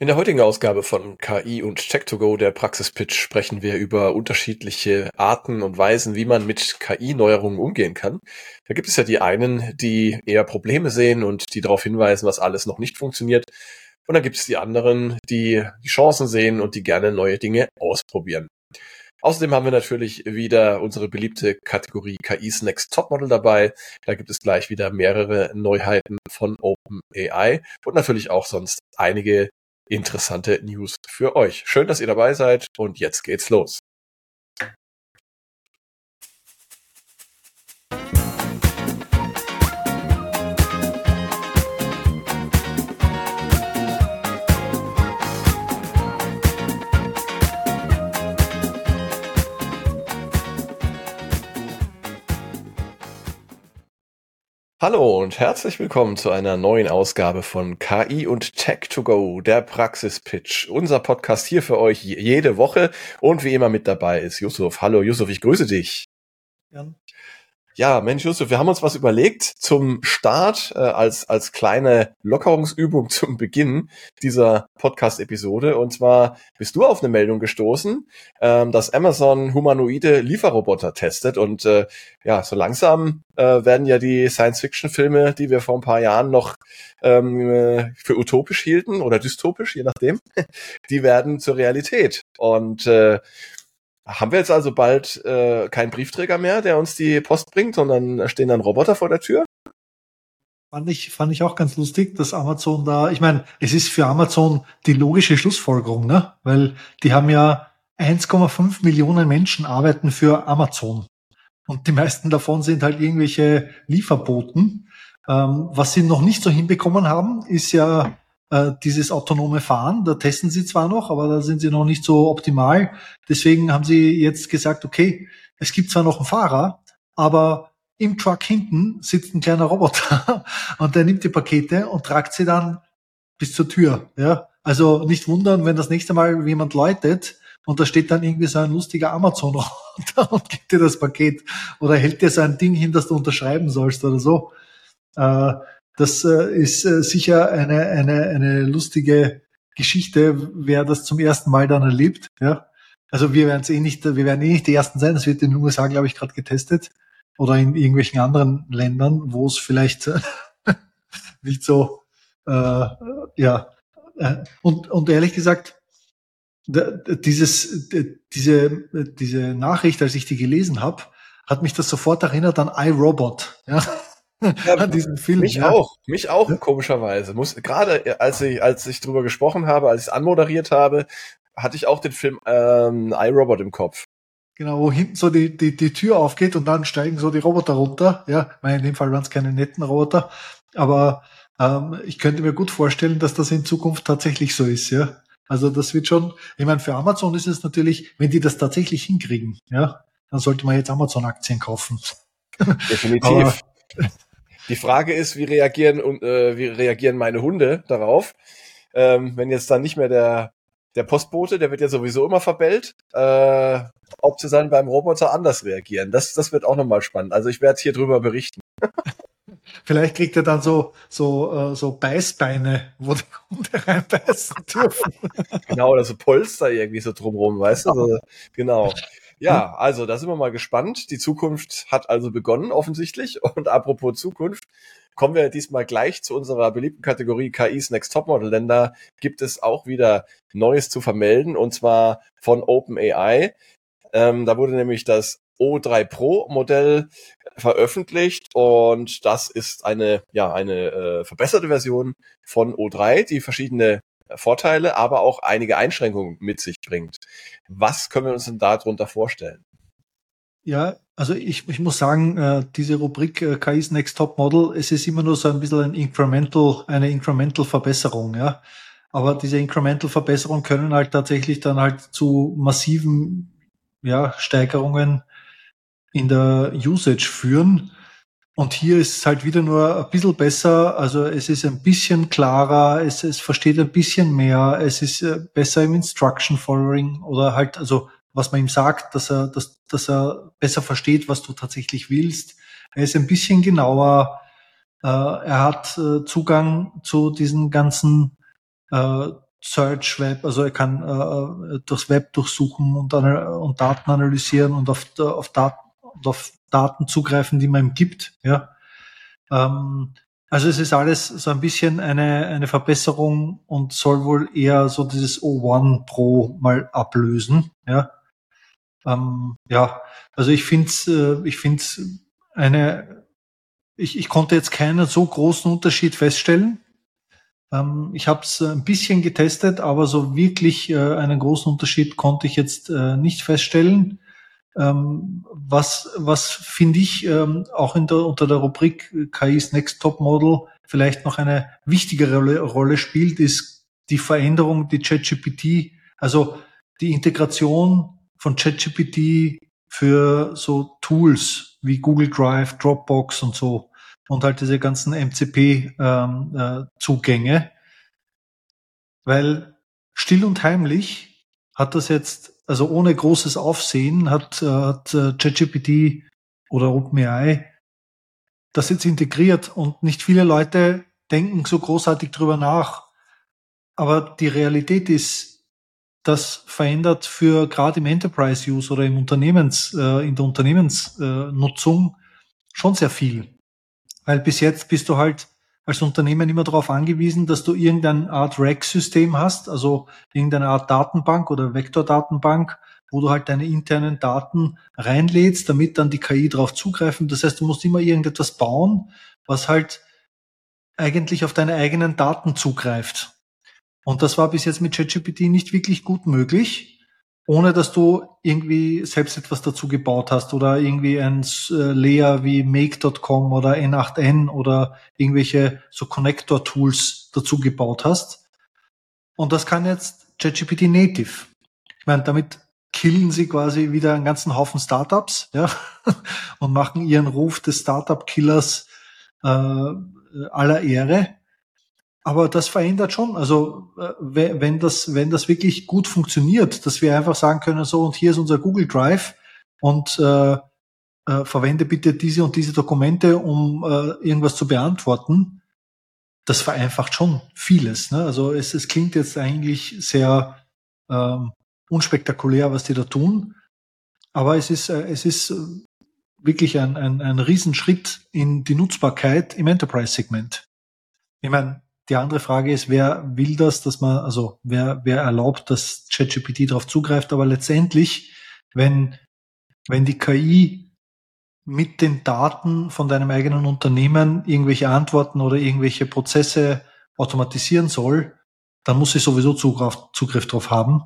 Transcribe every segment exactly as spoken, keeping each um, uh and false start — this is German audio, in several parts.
In der heutigen Ausgabe von K I und Tech to Go, der Praxispitch, sprechen wir über unterschiedliche Arten und Weisen, wie man mit K I-Neuerungen umgehen kann. Da gibt es ja die einen, die eher Probleme sehen und die darauf hinweisen, was alles noch nicht funktioniert. Und dann gibt es die anderen, die die Chancen sehen und die gerne neue Dinge ausprobieren. Außerdem haben wir natürlich wieder unsere beliebte Kategorie K I's Next Topmodel dabei. Da gibt es gleich wieder mehrere Neuheiten von OpenAI und natürlich auch sonst einige interessante News für euch. Schön, dass ihr dabei seid und jetzt geht's los. Hallo und herzlich willkommen zu einer neuen Ausgabe von K I und Tech to Go, der Praxispitch. Unser Podcast hier für euch jede Woche und wie immer mit dabei ist Yusuf. Hallo Yusuf, ich grüße dich. Ja. Ja, Mensch Yusuf, wir haben uns was überlegt zum Start, äh, als als kleine Lockerungsübung zum Beginn dieser Podcast-Episode. Und zwar bist du auf eine Meldung gestoßen, ähm, dass Amazon humanoide Lieferroboter testet. Und äh, ja, so langsam äh, werden ja die Science-Fiction-Filme, die wir vor ein paar Jahren noch ähm, äh, für utopisch hielten oder dystopisch, je nachdem, die werden zur Realität. Und äh, haben wir jetzt also bald äh, keinen Briefträger mehr, der uns die Post bringt, sondern stehen dann Roboter vor der Tür? Fand ich, fand ich auch ganz lustig, dass Amazon da, ich meine, es ist für Amazon die logische Schlussfolgerung, ne? Weil die haben ja eins Komma fünf Millionen Menschen arbeiten für Amazon. Und die meisten davon sind halt irgendwelche Lieferboten. Ähm, was sie noch nicht so hinbekommen haben, ist ja äh, dieses autonome Fahren. Da testen sie zwar noch, aber da sind sie noch nicht so optimal. Deswegen haben sie jetzt gesagt, okay, es gibt zwar noch einen Fahrer, aber im Truck hinten sitzt ein kleiner Roboter und der nimmt die Pakete und tragt sie dann bis zur Tür. Ja, also nicht wundern, wenn das nächste Mal jemand läutet und da steht dann irgendwie so ein lustiger Amazon-Roboter und gibt dir das Paket oder hält dir so ein Ding hin, das du unterschreiben sollst oder so. Äh, das äh, ist äh, sicher eine, eine, eine lustige Geschichte, wer das zum ersten Mal dann erlebt. Ja, also wir werden es eh nicht, wir werden eh nicht die Ersten sein. Das wird in den U S A, glaube ich, gerade getestet oder in irgendwelchen anderen Ländern, wo es vielleicht äh, nicht so, äh, ja. Äh, und und ehrlich gesagt, dieses, diese, diese Nachricht, als ich die gelesen habe, hat mich das sofort erinnert an iRobot, ja, Ja, an diesen Film. mich ja. auch, mich auch Ja. komischerweise. Muss gerade als ich als ich drüber gesprochen habe, als ich es anmoderiert habe, hatte ich auch den Film ähm, iRobot im Kopf. Genau, wo hinten so die, die, die Tür aufgeht und dann steigen so die Roboter runter. Ja, ich meine, in dem Fall waren es keine netten Roboter, aber ähm, ich könnte mir gut vorstellen, dass das in Zukunft tatsächlich so ist, ja. Also das wird schon, ich meine, für Amazon ist es natürlich, wenn die das tatsächlich hinkriegen, ja, dann sollte man jetzt Amazon-Aktien kaufen. Definitiv. Aber, Die Frage ist, wie reagieren und äh, wie reagieren meine Hunde darauf? Ähm, wenn jetzt dann nicht mehr der der Postbote, der wird ja sowieso immer verbellt, äh, ob sie dann beim Roboter anders reagieren. Das das wird auch nochmal spannend. Also ich werde hier drüber berichten. vielleicht kriegt er dann so so äh, so Beißbeine, wo die Hunde reinbeißen dürfen. Genau, oder so Polster irgendwie so drumrum, weißt du? So, genau. Ja, also da sind wir mal gespannt. Die Zukunft hat also begonnen, offensichtlich. Und apropos Zukunft, kommen wir diesmal gleich zu unserer beliebten Kategorie K I's Next Topmodel, denn da gibt es auch wieder Neues zu vermelden, und zwar von OpenAI. Ähm, da wurde nämlich das O drei Pro Modell veröffentlicht und das ist eine, ja, eine äh, verbesserte Version von O drei, die verschiedene Vorteile, aber auch einige Einschränkungen mit sich bringt. Was können wir uns denn darunter vorstellen? Ja, also ich, ich muss sagen, äh, diese Rubrik äh, K I's Next Top Model, es ist immer nur so ein bisschen ein Incremental, eine Incremental Verbesserung, ja. Aber diese Incremental Verbesserungen können halt tatsächlich dann halt zu massiven, ja, Steigerungen in der Usage führen. Und hier ist es halt wieder nur ein bisschen besser, also es ist ein bisschen klarer, es, es versteht ein bisschen mehr, es ist äh, besser im Instruction Following oder halt, also was man ihm sagt, dass er, dass, dass er besser versteht, was du tatsächlich willst. Er ist ein bisschen genauer, äh, er hat äh, Zugang zu diesen ganzen äh, Search Web, also er kann äh, das Web durchsuchen und, und Daten analysieren und auf, auf, Daten, und auf Daten zugreifen, die man ihm gibt. Ja. Ähm, also es ist alles so ein bisschen eine, eine Verbesserung und soll wohl eher so dieses O eins Pro mal ablösen. Ja, ähm, ja, also ich finde es äh, ich find's eine, ich, ich konnte jetzt keinen so großen Unterschied feststellen. Ähm, ich habe es ein bisschen getestet, aber so wirklich äh, einen großen Unterschied konnte ich jetzt äh, nicht feststellen. Ähm, was was finde ich ähm, auch in der, unter der Rubrik K I's Next Top Model vielleicht noch eine wichtigere Rolle, Rolle spielt, ist die Veränderung, die ChatGPT, also die Integration von ChatGPT für so Tools wie Google Drive, Dropbox und so und halt diese ganzen M C P-Zugänge, ähm, äh, weil still und heimlich hat das jetzt, also ohne großes Aufsehen, hat, äh, hat äh, ChatGPT oder OpenAI das jetzt integriert und nicht viele Leute denken so großartig drüber nach. Aber die Realität ist, das verändert für gerade im Enterprise-Use oder im Unternehmens, äh, in der Unternehmensnutzung schon sehr viel. Weil bis jetzt bist du halt als Unternehmen immer darauf angewiesen, dass du irgendeine Art Rack-System hast, also irgendeine Art Datenbank oder Vektordatenbank, wo du halt deine internen Daten reinlädst, damit dann die K I drauf zugreifen. Das heißt, du musst immer irgendetwas bauen, was halt eigentlich auf deine eigenen Daten zugreift. Und das war bis jetzt mit ChatGPT nicht wirklich gut möglich, ohne dass du irgendwie selbst etwas dazu gebaut hast oder irgendwie ein Layer wie make Punkt com oder N acht N oder irgendwelche so Connector-Tools dazu gebaut hast. Und das kann jetzt ChatGPT Native. Ich meine, damit killen sie quasi wieder einen ganzen Haufen Startups, ja, und machen ihren Ruf des Startup-Killers äh, aller Ehre. Aber das verändert schon, also äh, wenn das wenn das wirklich gut funktioniert, dass wir einfach sagen können, so und hier ist unser Google Drive und äh, äh, verwende bitte diese und diese Dokumente, um äh, irgendwas zu beantworten, das vereinfacht schon vieles. Ne? Also es, es klingt jetzt eigentlich sehr ähm, unspektakulär, was die da tun, aber es ist äh, es ist wirklich ein, ein, ein Riesenschritt in die Nutzbarkeit im Enterprise-Segment. Ich meine, die andere Frage ist, wer will das, dass man, also wer, wer erlaubt, dass ChatGPT darauf zugreift, aber letztendlich, wenn, wenn die K I mit den Daten von deinem eigenen Unternehmen irgendwelche Antworten oder irgendwelche Prozesse automatisieren soll, dann muss sie sowieso Zugriff, Zugriff drauf haben.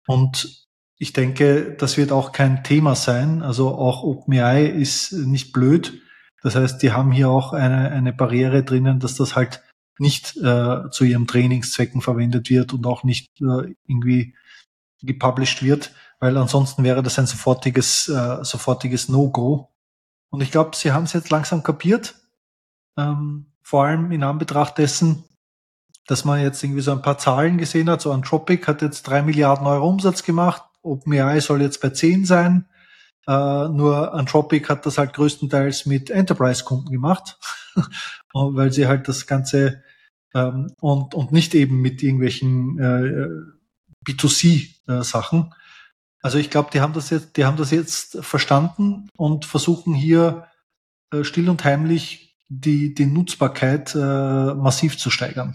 Und ich denke, das wird auch kein Thema sein. Also auch OpenAI ist nicht blöd. Das heißt, die haben hier auch eine, eine Barriere drinnen, dass das halt nicht äh, zu ihren Trainingszwecken verwendet wird und auch nicht äh, irgendwie gepublished wird, weil ansonsten wäre das ein sofortiges, äh, sofortiges No-Go. Und ich glaube, sie haben es jetzt langsam kapiert, ähm, vor allem in Anbetracht dessen, dass man jetzt irgendwie so ein paar Zahlen gesehen hat. So Anthropic hat jetzt drei Milliarden Euro Umsatz gemacht, OpenAI soll jetzt bei zehn sein. Uh, nur Anthropic hat das halt größtenteils mit Enterprise-Kunden gemacht, weil sie halt das Ganze ähm, und, und nicht eben mit irgendwelchen äh, B zwei C-Sachen. Äh, also ich glaube, die haben das jetzt, die haben das jetzt verstanden und versuchen hier äh, still und heimlich die, die Nutzbarkeit äh, massiv zu steigern.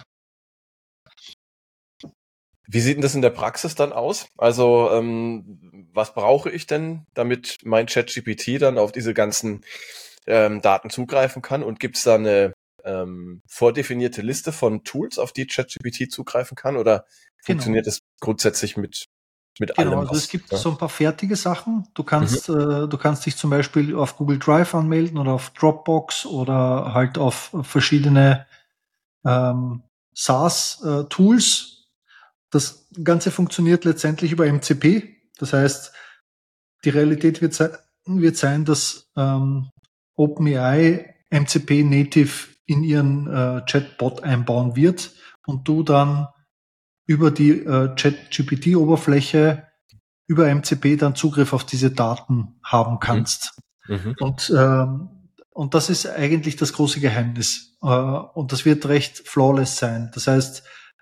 Wie sieht denn das in der Praxis dann aus? Also ähm, was brauche ich denn, damit mein ChatGPT dann auf diese ganzen ähm, Daten zugreifen kann? Und gibt es da eine ähm, vordefinierte Liste von Tools, auf die ChatGPT zugreifen kann? Oder funktioniert es genau. grundsätzlich mit mit genau, allem? Also was, es gibt ja? so ein paar fertige Sachen. Du kannst mhm. äh, du kannst dich zum Beispiel auf Google Drive anmelden oder auf Dropbox oder halt auf verschiedene ähm, SaaS-Tools. Das Ganze funktioniert letztendlich über M C P. Das heißt, die Realität wird, se- wird sein, dass ähm, OpenAI M C P Native in ihren äh, Chatbot einbauen wird und du dann über die äh, ChatGPT-Oberfläche über M C P dann Zugriff auf diese Daten haben kannst. Mhm. Und ähm, und das ist eigentlich das große Geheimnis. Äh, und das wird recht flawless sein. Das heißt,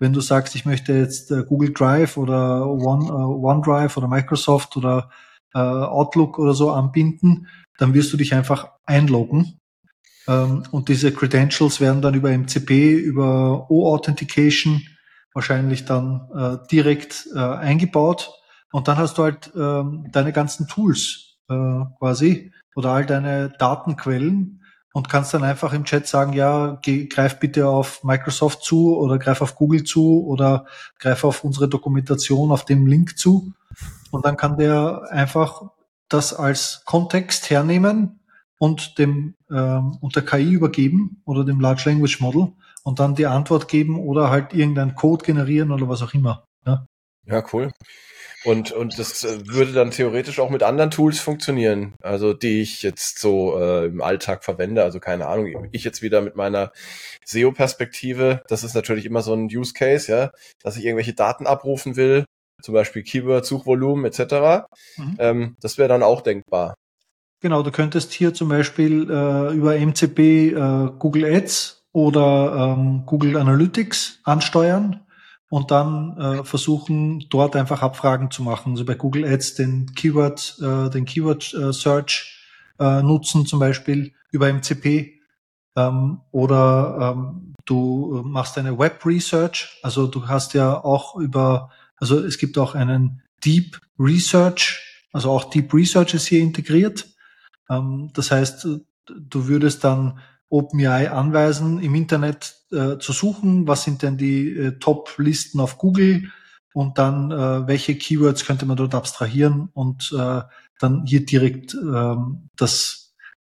wenn du sagst, ich möchte jetzt äh, Google Drive oder One, äh, OneDrive oder Microsoft oder äh, Outlook oder so anbinden, dann wirst du dich einfach einloggen. Ähm, und diese Credentials werden dann über M C P, über O-Authentication wahrscheinlich dann äh, direkt äh, eingebaut. Und dann hast du halt ähm, deine ganzen Tools äh, quasi oder all deine Datenquellen und kannst dann einfach im Chat sagen, ja, geh, greif bitte auf Microsoft zu oder greif auf Google zu oder greif auf unsere Dokumentation auf dem Link zu. Und dann kann der einfach das als Kontext hernehmen und dem ähm, unter K I übergeben oder dem Large Language Model und dann die Antwort geben oder halt irgendeinen Code generieren oder was auch immer. Ja, Ja, cool. Und, und das äh, würde dann theoretisch auch mit anderen Tools funktionieren, also die ich jetzt so äh, im Alltag verwende. Also keine Ahnung, ich jetzt wieder mit meiner S E O-Perspektive, das ist natürlich immer so ein Use Case, ja, dass ich irgendwelche Daten abrufen will, zum Beispiel Keyword, Suchvolumen et cetera. Mhm. Ähm, das wäre dann auch denkbar. Genau, du könntest hier zum Beispiel äh, über M C P äh, Google Ads oder ähm, Google Analytics ansteuern und dann äh, versuchen, dort einfach Abfragen zu machen. Also bei Google Ads den Keyword, äh, den Keyword äh, Search äh, nutzen, zum Beispiel über M C P. Ähm, oder ähm, du machst eine Web Research. Also du hast ja auch über, also es gibt auch einen Deep Research, also auch Deep Research ist hier integriert. Ähm, das heißt, du würdest dann OpenAI anweisen, im Internet äh, zu suchen, was sind denn die äh, Top-Listen auf Google und dann äh, welche Keywords könnte man dort abstrahieren und äh, dann hier direkt ähm, das,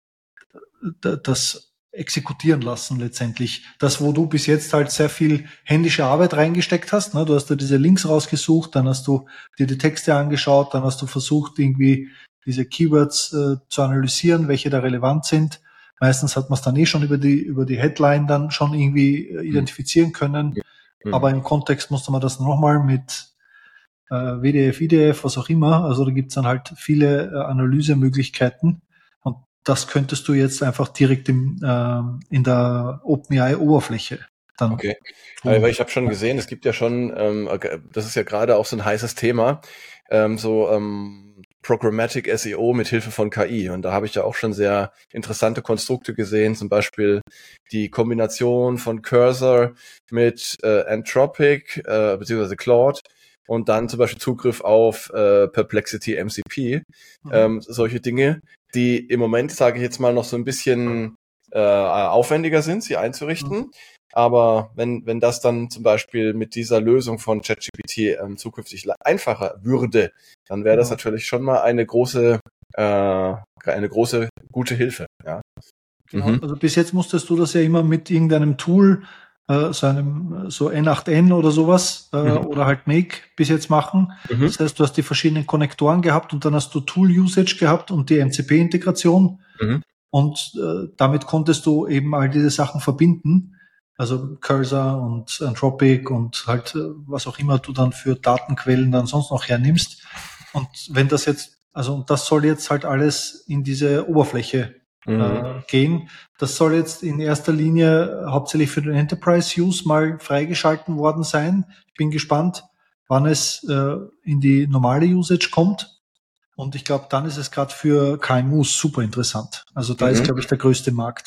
das exekutieren lassen letztendlich. Das, wo du bis jetzt halt sehr viel händische Arbeit reingesteckt hast, ne? Du hast da diese Links rausgesucht, dann hast du dir die Texte angeschaut, dann hast du versucht, irgendwie diese Keywords äh, zu analysieren, welche da relevant sind. Meistens hat man es dann eh schon über die über die Headline dann schon irgendwie äh, identifizieren können. Mhm. Aber im Kontext musste man das nochmal mit äh, W D F, I D F, was auch immer. Also da gibt's dann halt viele äh, Analysemöglichkeiten. Und das könntest du jetzt einfach direkt im, äh, in der OpenAI-Oberfläche dann Okay, tun. weil ich habe schon gesehen, es gibt ja schon, ähm, das ist ja gerade auch so ein heißes Thema, ähm, so ähm, Programmatic S E O mit Hilfe von K I. Und da habe ich ja auch schon sehr interessante Konstrukte gesehen, zum Beispiel die Kombination von Cursor mit äh, Anthropic äh, beziehungsweise Claude und dann zum Beispiel Zugriff auf äh, Perplexity M C P. Mhm. Ähm, solche Dinge, die im Moment, sage ich jetzt mal, noch so ein bisschen äh, aufwendiger sind, sie einzurichten. Mhm. Aber wenn, wenn das dann zum Beispiel mit dieser Lösung von ChatGPT ähm, zukünftig einfacher würde, dann wäre das Genau. natürlich schon mal eine große, äh, eine große, gute Hilfe. Ja. Genau. Mhm. Also bis jetzt musstest du das ja immer mit irgendeinem Tool, äh, so einem so N acht N oder sowas äh, Mhm. oder halt Make bis jetzt machen. Mhm. Das heißt, du hast die verschiedenen Konnektoren gehabt und dann hast du Tool-Usage gehabt und die M C P-Integration Mhm. und äh, damit konntest du eben all diese Sachen verbinden. Also Cursor und Anthropic und halt äh, was auch immer du dann für Datenquellen dann sonst noch hernimmst. Und wenn das jetzt, also und das soll jetzt halt alles in diese Oberfläche Mhm. äh, gehen. Das soll jetzt in erster Linie hauptsächlich für den Enterprise-Use mal freigeschalten worden sein. Ich bin gespannt, wann es äh, in die normale Usage kommt. Und ich glaube, dann ist es gerade für K M Us super interessant. Also da Mhm. ist, glaube ich, der größte Markt.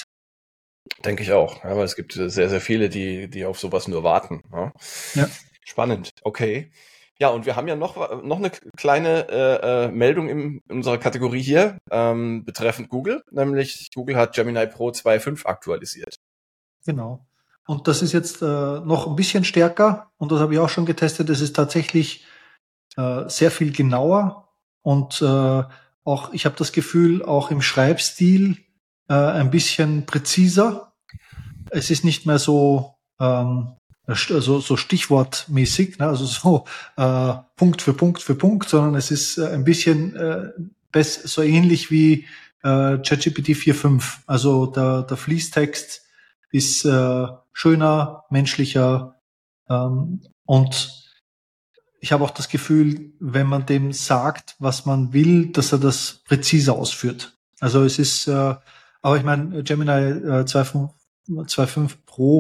Denke ich auch. Ja, weil es gibt sehr, sehr viele, die, die auf sowas nur warten. Ja. Ja. Spannend. Okay. Ja, und wir haben ja noch, noch eine kleine äh, äh, Meldung in unserer Kategorie hier ähm, betreffend Google, nämlich Google hat Gemini Pro zwei Punkt fünf aktualisiert. Genau. Und das ist jetzt äh, noch ein bisschen stärker und das habe ich auch schon getestet. Es ist tatsächlich äh, sehr viel genauer und äh, auch, ich habe das Gefühl, auch im Schreibstil äh, ein bisschen präziser. Es ist nicht mehr so ähm, also so stichwortmäßig, ne? Also so äh, Punkt für Punkt für Punkt, sondern es ist äh, ein bisschen äh, best, so ähnlich wie äh, ChatGPT vier Punkt fünf. Also der, der Fließtext ist äh, schöner, menschlicher ähm, und ich habe auch das Gefühl, wenn man dem sagt, was man will, dass er das präziser ausführt. Also es ist, äh, aber ich meine, Gemini äh, zwei Punkt fünf Pro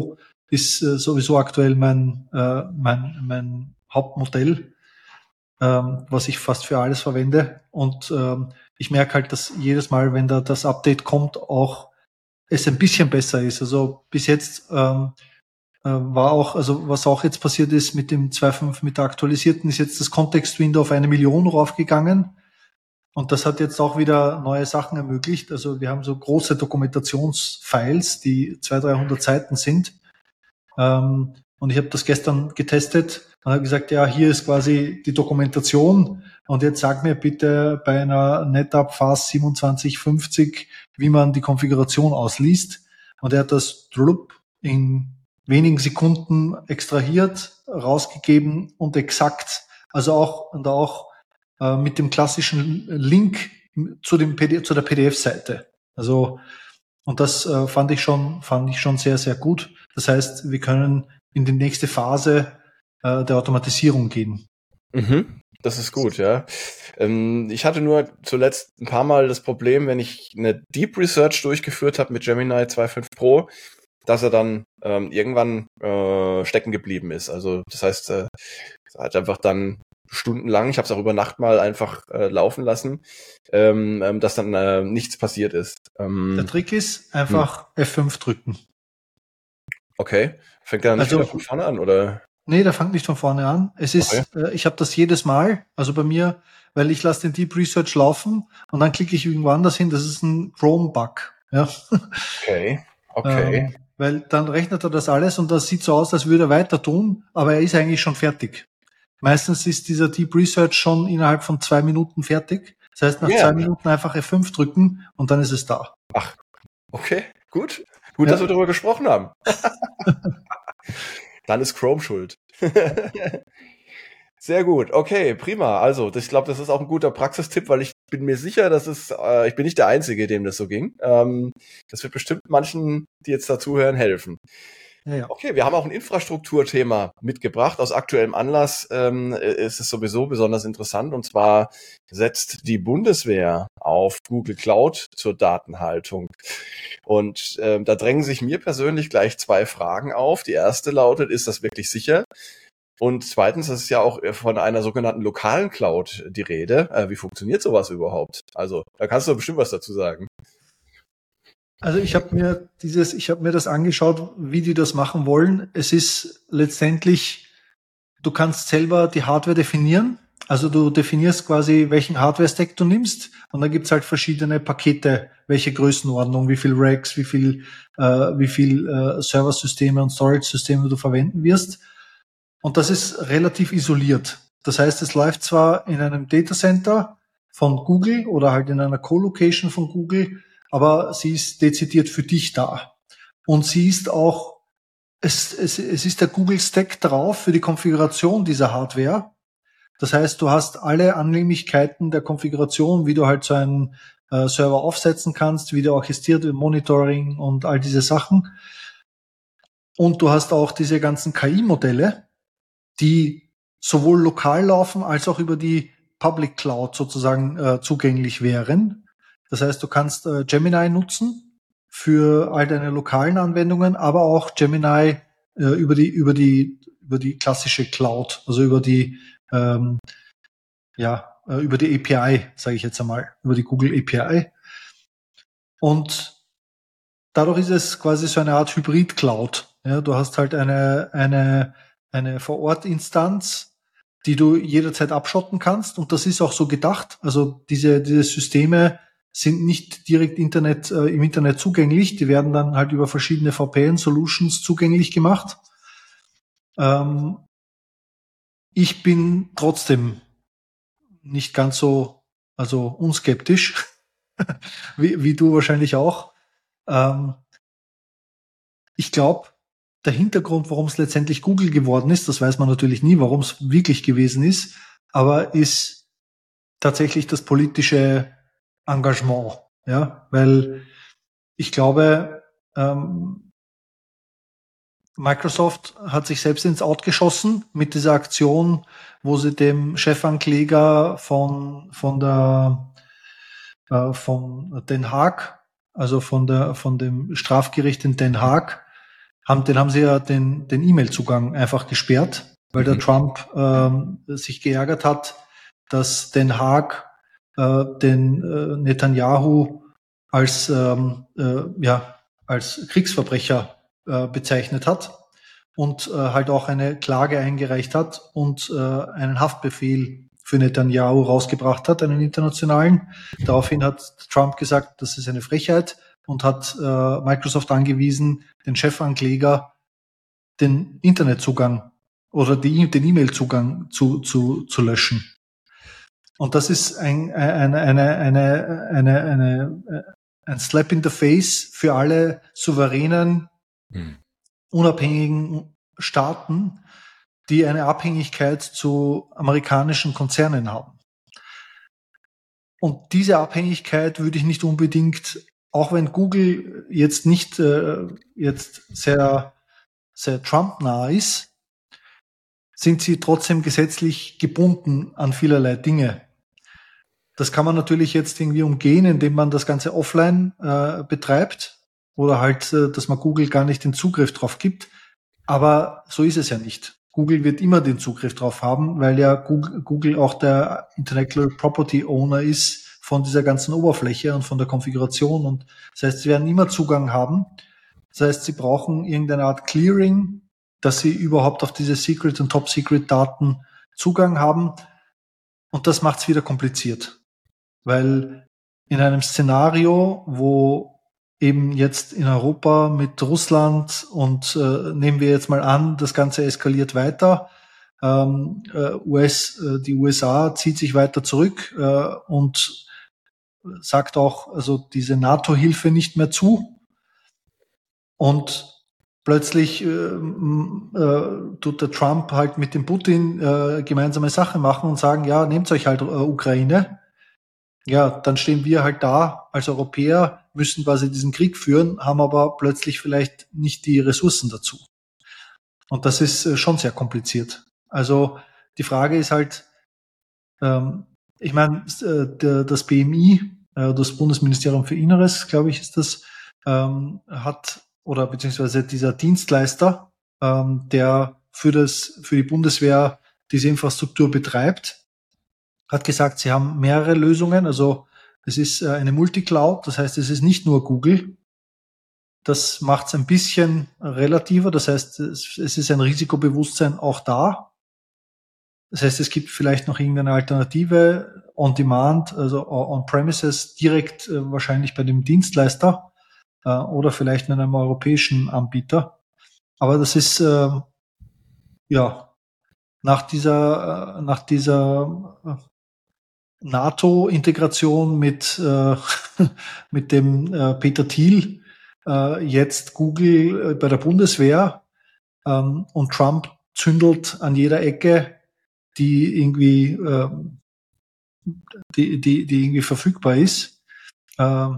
ist äh, sowieso aktuell mein, äh, mein, mein Hauptmodell, ähm, was ich fast für alles verwende. Und ähm, ich merke halt, dass jedes Mal, wenn da das Update kommt, auch es ein bisschen besser ist. Also bis jetzt ähm, äh, war auch, also was auch jetzt passiert ist mit dem zwei Punkt fünf, mit der aktualisierten, ist jetzt das Context-Window auf eine Million raufgegangen. Und das hat jetzt auch wieder neue Sachen ermöglicht. Also wir haben so große Dokumentationsfiles, die zweihundert, dreihundert Seiten sind. Ähm, und ich habe das gestern getestet und habe gesagt, ja, hier ist quasi die Dokumentation. Und jetzt sag mir bitte bei einer NetApp Fast siebenundzwanzig fünfzig, wie man die Konfiguration ausliest. Und er hat das drup in wenigen Sekunden extrahiert, rausgegeben und exakt, also auch, und auch äh, mit dem klassischen Link zu dem P D F, zu der P D F-Seite. Also, und das äh, fand ich schon, fand ich schon sehr, sehr gut. Das heißt, wir können in die nächste Phase äh, der Automatisierung gehen. Mhm. Das ist gut, ja. Ähm, ich hatte nur zuletzt ein paar Mal das Problem, wenn ich eine Deep Research durchgeführt habe mit Gemini zwei Punkt fünf Pro, dass er dann ähm, irgendwann äh, stecken geblieben ist. Also das heißt, äh, es hat einfach dann stundenlang, ich habe es auch über Nacht mal einfach äh, laufen lassen, ähm, ähm, dass dann äh, nichts passiert ist. Ähm, Der Trick ist einfach hm. F fünf drücken. Okay, fängt er nicht also, wieder von vorne an, oder? Nee, der fängt nicht von vorne an. Es ist, okay. äh, ich habe das jedes Mal, also bei mir, weil ich lasse den Deep Research laufen und dann klicke ich irgendwo anders hin. Das ist ein Chrome-Bug. Ja. Okay, okay. Ähm, weil dann rechnet er das alles und das sieht so aus, als würde er weiter tun, aber er ist eigentlich schon fertig. Meistens ist dieser Deep Research schon innerhalb von zwei Minuten fertig. Das heißt, nach yeah. zwei Minuten einfach F fünf drücken und dann ist es da. Ach, okay, gut. Gut, ja. dass wir darüber gesprochen haben. Dann ist Chrome schuld. Sehr gut, okay, prima. Also, ich glaube, das ist auch ein guter Praxistipp, weil ich bin mir sicher, dass es, äh, ich bin nicht der Einzige, dem das so ging. Ähm, das wird bestimmt manchen, die jetzt dazuhören, helfen. Ja, ja. Okay, wir haben auch ein Infrastrukturthema mitgebracht. Aus aktuellem Anlass ähm, ist es sowieso besonders interessant. Und zwar setzt die Bundeswehr auf Google Cloud zur Datenhaltung. Und ähm, da drängen sich mir persönlich gleich zwei Fragen auf. Die erste lautet, ist das wirklich sicher? Und zweitens, das ist ja auch von einer sogenannten lokalen Cloud die Rede. Äh, wie funktioniert sowas überhaupt? Also, da kannst du bestimmt was dazu sagen. Also ich habe mir dieses, ich habe mir das angeschaut, wie die das machen wollen. Es ist letztendlich, du kannst selber die Hardware definieren. Also du definierst quasi, welchen Hardware-Stack du nimmst, und dann gibt's halt verschiedene Pakete, welche Größenordnung, wie viel Racks, wie viel, äh, wie viel äh, Serversysteme und Storage-Systeme du verwenden wirst. Und das ist relativ isoliert. Das heißt, es läuft zwar in einem Datacenter von Google oder halt in einer Co-Location von Google, aber sie ist dezidiert für dich da. Und sie ist auch, es, es, es ist der Google Stack drauf für die Konfiguration dieser Hardware. Das heißt, du hast alle Annehmlichkeiten der Konfiguration, wie du halt so einen äh, Server aufsetzen kannst, wie du orchestriert Monitoring und all diese Sachen. Und du hast auch diese ganzen K I-Modelle, die sowohl lokal laufen als auch über die Public Cloud sozusagen äh, zugänglich wären. Das heißt, du kannst äh, Gemini nutzen für all deine lokalen Anwendungen, aber auch Gemini äh, über die über die über die klassische Cloud, also über die ähm, ja äh, über die A P I, sage ich jetzt einmal, über die Google A P I. Und dadurch ist es quasi so eine Art Hybrid-Cloud. Ja, du hast halt eine eine eine Vor-Ort-Instanz, die du jederzeit abschotten kannst, und das ist auch so gedacht. Also diese diese Systeme sind nicht direkt Internet äh, im Internet zugänglich, die werden dann halt über verschiedene V P N-Solutions zugänglich gemacht. Ähm, ich bin trotzdem nicht ganz so, also unskeptisch, wie, wie du wahrscheinlich auch. Ähm, ich glaube, der Hintergrund, warum es letztendlich Google geworden ist, das weiß man natürlich nie, warum es wirklich gewesen ist, aber ist tatsächlich das politische Engagement, ja, weil ich glaube, ähm, Microsoft hat sich selbst ins Out geschossen mit dieser Aktion, wo sie dem Chefankläger von von der äh, von Den Haag, also von der von dem Strafgericht in Den Haag, haben, den haben sie ja den, den E-Mail-Zugang einfach gesperrt, weil der Trump ähm, sich geärgert hat, dass Den Haag äh, den äh, Netanyahu als ähm, äh, ja als Kriegsverbrecher äh, bezeichnet hat und äh, halt auch eine Klage eingereicht hat und äh, einen Haftbefehl für Netanyahu rausgebracht hat, einen internationalen. Daraufhin hat Trump gesagt, das ist eine Frechheit und hat äh, Microsoft angewiesen, den Chefankläger den Internetzugang oder die, den E-Mail-Zugang zu, zu, zu löschen. Und das ist ein, eine, eine, eine, eine, eine, ein Slap in the face für alle souveränen, hm. unabhängigen Staaten, die eine Abhängigkeit zu amerikanischen Konzernen haben. Und diese Abhängigkeit würde ich nicht unbedingt, auch wenn Google jetzt nicht äh, jetzt sehr, sehr Trump-nah ist, sind sie trotzdem gesetzlich gebunden an vielerlei Dinge. Das kann man natürlich jetzt irgendwie umgehen, indem man das Ganze offline äh, betreibt oder halt, äh, dass man Google gar nicht den Zugriff drauf gibt. Aber so ist es ja nicht. Google wird immer den Zugriff drauf haben, weil ja Google, Google auch der Intellectual Property Owner ist von dieser ganzen Oberfläche und von der Konfiguration. Und das heißt, sie werden immer Zugang haben. Das heißt, sie brauchen irgendeine Art Clearing, dass sie überhaupt auf diese Secret- und Top-Secret-Daten Zugang haben. Und das macht es wieder kompliziert. Weil in einem Szenario, wo eben jetzt in Europa mit Russland und äh, nehmen wir jetzt mal an, das Ganze eskaliert weiter, ähm, äh, U S, äh, die U S A zieht sich weiter zurück äh, und sagt auch also diese NATO-Hilfe nicht mehr zu und plötzlich äh, äh, tut der Trump halt mit dem Putin äh, gemeinsame Sache machen und sagen, ja, nehmt euch halt äh, Ukraine. Ja, dann stehen wir halt da als Europäer, müssen quasi diesen Krieg führen, haben aber plötzlich vielleicht nicht die Ressourcen dazu. Und das ist äh, schon sehr kompliziert. Also die Frage ist halt, ähm, ich meine, äh, das B M I, äh, das Bundesministerium für Inneres, glaube ich, ist das, ähm, hat oder beziehungsweise dieser Dienstleister, ähm, der für das für die Bundeswehr diese Infrastruktur betreibt, hat gesagt, sie haben mehrere Lösungen. Also es ist eine Multicloud, das heißt, es ist nicht nur Google. Das macht es ein bisschen relativer. Das heißt, es, es ist ein Risikobewusstsein auch da. Das heißt, es gibt vielleicht noch irgendeine Alternative on-demand, also on-premises, direkt äh, wahrscheinlich bei dem Dienstleister äh, oder vielleicht mit einem europäischen Anbieter. Aber das ist äh, ja nach dieser äh, nach dieser äh, NATO-Integration mit äh, mit dem äh, Peter Thiel, äh, jetzt Google äh, bei der Bundeswehr ähm, und Trump zündelt an jeder Ecke, die irgendwie äh, die, die, die irgendwie verfügbar ist. Äh,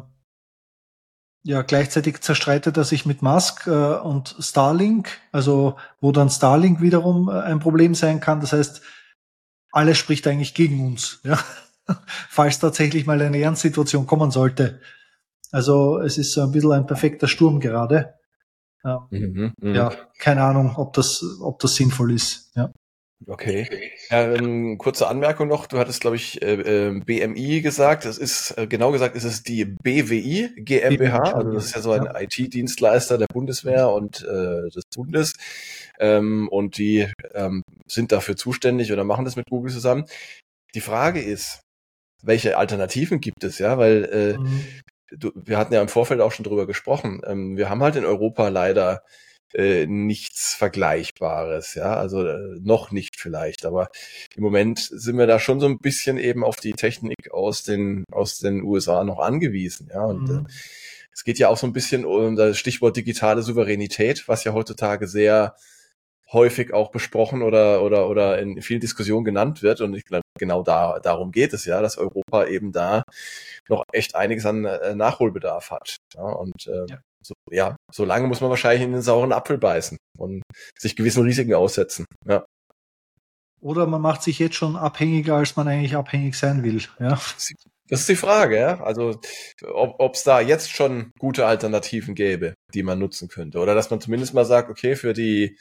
ja, gleichzeitig zerstreitet er sich mit Musk äh, und Starlink, also wo dann Starlink wiederum äh, ein Problem sein kann. Das heißt, alles spricht eigentlich gegen uns, ja. Falls tatsächlich mal eine Ernstsituation kommen sollte. Also es ist so ein bisschen ein perfekter Sturm gerade. Ähm, mhm, ja, keine Ahnung, ob das, ob das sinnvoll ist. Ja. Okay. Ja, ähm, kurze Anmerkung noch. Du hattest, glaube ich, äh, äh, B M I gesagt. Das ist, äh, genau gesagt, ist es die B W I GmbH. Also das ist ja so ein ja. I T-Dienstleister der Bundeswehr und äh, des Bundes. Ähm, und die ähm, sind dafür zuständig oder machen das mit Google zusammen. Die Frage ist, welche Alternativen gibt es, ja, weil äh, mhm. du, wir hatten ja im Vorfeld auch schon drüber gesprochen. Ähm, wir haben halt in Europa leider äh, nichts Vergleichbares, ja, also äh, noch nicht vielleicht, aber im Moment sind wir da schon so ein bisschen eben auf die Technik aus den aus den U S A noch angewiesen, ja, und mhm. äh, es geht ja auch so ein bisschen um das Stichwort digitale Souveränität, was ja heutzutage sehr häufig auch besprochen oder oder oder in vielen Diskussionen genannt wird, und ich glaube, genau da darum geht es ja, dass Europa eben da noch echt einiges an äh, Nachholbedarf hat. Ja, und äh, ja. So, ja, so lange muss man wahrscheinlich in den sauren Apfel beißen und sich gewissen Risiken aussetzen. Ja. Oder man macht sich jetzt schon abhängiger, als man eigentlich abhängig sein will. Ja. Das ist die Frage, ja. Also ob es da jetzt schon gute Alternativen gäbe, die man nutzen könnte. Oder dass man zumindest mal sagt, okay, für die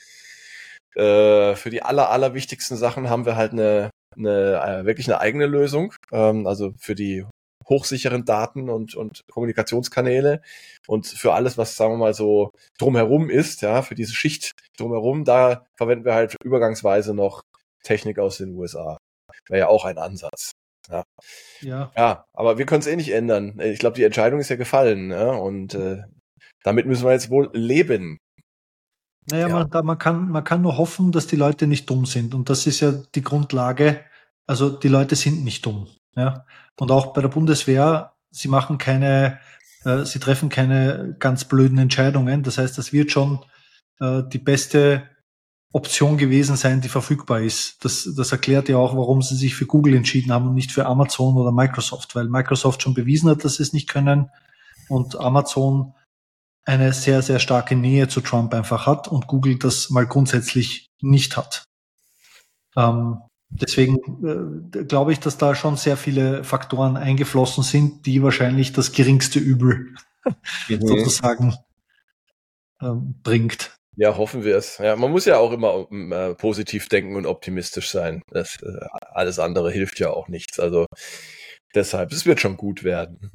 äh, für die aller, aller wichtigsten Sachen haben wir halt eine, eine äh, wirklich eine eigene Lösung. Ähm, also für die hochsicheren Daten und, und Kommunikationskanäle und für alles, was, sagen wir mal, so drumherum ist, ja, für diese Schicht drumherum, da verwenden wir halt übergangsweise noch Technik aus den U S A. Wäre ja auch ein Ansatz. Ja, Ja, ja, aber wir können es eh nicht ändern. Ich glaube, die Entscheidung ist ja gefallen, ja, und äh, damit müssen wir jetzt wohl leben. naja, Ja. man, da, man, kann, man kann nur hoffen, dass die Leute nicht dumm sind. Und das ist ja die Grundlage. Also die Leute sind nicht dumm. Ja? Und auch bei der Bundeswehr, sie machen keine, äh, sie treffen keine ganz blöden Entscheidungen. Das heißt, das wird schon äh, die beste Option gewesen sein, die verfügbar ist. Das, das erklärt ja auch, warum sie sich für Google entschieden haben und nicht für Amazon oder Microsoft, weil Microsoft schon bewiesen hat, dass sie es nicht können und Amazon eine sehr, sehr starke Nähe zu Trump einfach hat und Google das mal grundsätzlich nicht hat. Ähm, deswegen äh, glaube ich, dass da schon sehr viele Faktoren eingeflossen sind, die wahrscheinlich das geringste Übel Mhm. sozusagen ähm, bringt. Ja, hoffen wir es. Ja, man muss ja auch immer äh, positiv denken und optimistisch sein. Das, äh, alles andere hilft ja auch nichts. Also deshalb, es wird schon gut werden.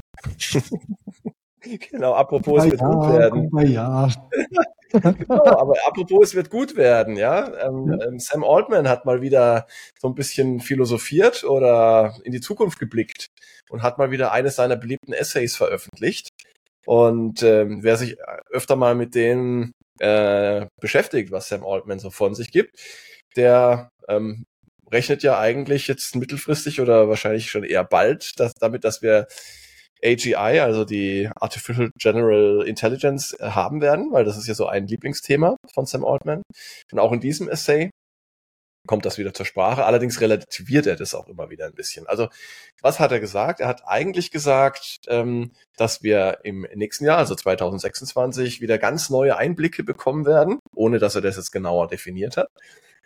Genau, apropos, es wird gut werden. Ja. Genau, aber apropos, es wird gut werden, ja. Ähm, Ja. ähm, Sam Altman hat mal wieder so ein bisschen philosophiert oder in die Zukunft geblickt und hat mal wieder eines seiner beliebten Essays veröffentlicht. Und ähm, wer sich öfter mal mit denen äh, beschäftigt, was Sam Altman so von sich gibt, der ähm, rechnet ja eigentlich jetzt mittelfristig oder wahrscheinlich schon eher bald dass, damit, dass wir A G I, also die Artificial General Intelligence, haben werden, weil das ist ja so ein Lieblingsthema von Sam Altman. Und auch in diesem Essay kommt das wieder zur Sprache. Allerdings relativiert er das auch immer wieder ein bisschen. Also was hat er gesagt? Er hat eigentlich gesagt, ähm, dass wir im nächsten Jahr, also zwanzig sechsundzwanzig, wieder ganz neue Einblicke bekommen werden, ohne dass er das jetzt genauer definiert hat.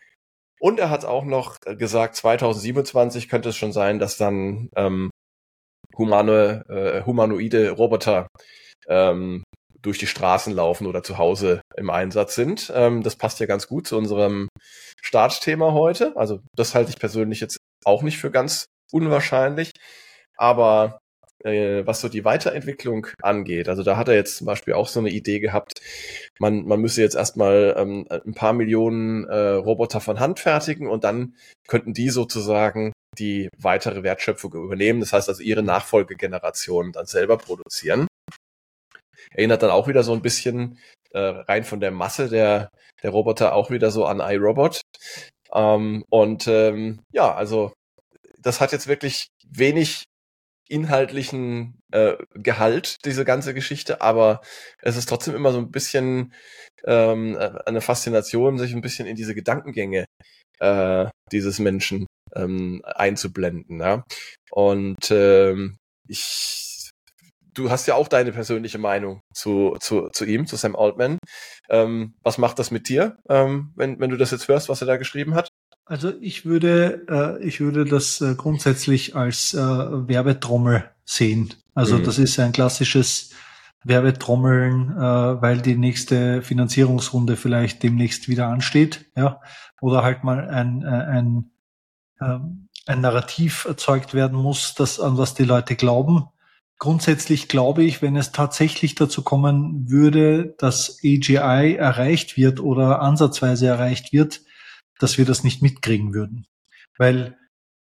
Und er hat auch noch gesagt, zwanzig siebenundzwanzig könnte es schon sein, dass dann ähm, humane, äh, humanoide Roboter ähm, durch die Straßen laufen oder zu Hause im Einsatz sind. Ähm, das passt ja ganz gut zu unserem Startthema heute. Also das halte ich persönlich jetzt auch nicht für ganz unwahrscheinlich. Aber äh, was so die Weiterentwicklung angeht, also da hat er jetzt zum Beispiel auch so eine Idee gehabt, man, man müsse jetzt erstmal ähm, ein paar Millionen äh, Roboter von Hand fertigen und dann könnten die sozusagen die weitere Wertschöpfung übernehmen. Das heißt also ihre Nachfolgegenerationen dann selber produzieren. Erinnert dann auch wieder so ein bisschen äh, rein von der Masse der, der Roboter auch wieder so an iRobot. Ähm, und ähm, ja, also das hat jetzt wirklich wenig inhaltlichen äh, Gehalt, diese ganze Geschichte, aber es ist trotzdem immer so ein bisschen ähm, eine Faszination, sich ein bisschen in diese Gedankengänge äh, dieses Menschen ähm, einzublenden. Ja? Und ähm, ich, du hast ja auch deine persönliche Meinung zu, zu, zu ihm, zu Sam Altman. Ähm, was macht das mit dir, ähm, wenn, wenn du das jetzt hörst, was er da geschrieben hat? Also ich würde, äh, ich würde das äh, grundsätzlich als äh, Werbetrommel sehen. Also mhm. das ist ein klassisches Werbetrommeln, äh, weil die nächste Finanzierungsrunde vielleicht demnächst wieder ansteht, ja, oder halt mal ein äh, ein ähm, ein Narrativ erzeugt werden muss, das an was die Leute glauben. Grundsätzlich glaube ich, wenn es tatsächlich dazu kommen würde, dass A G I erreicht wird oder ansatzweise erreicht wird, dass wir das nicht mitkriegen würden. Weil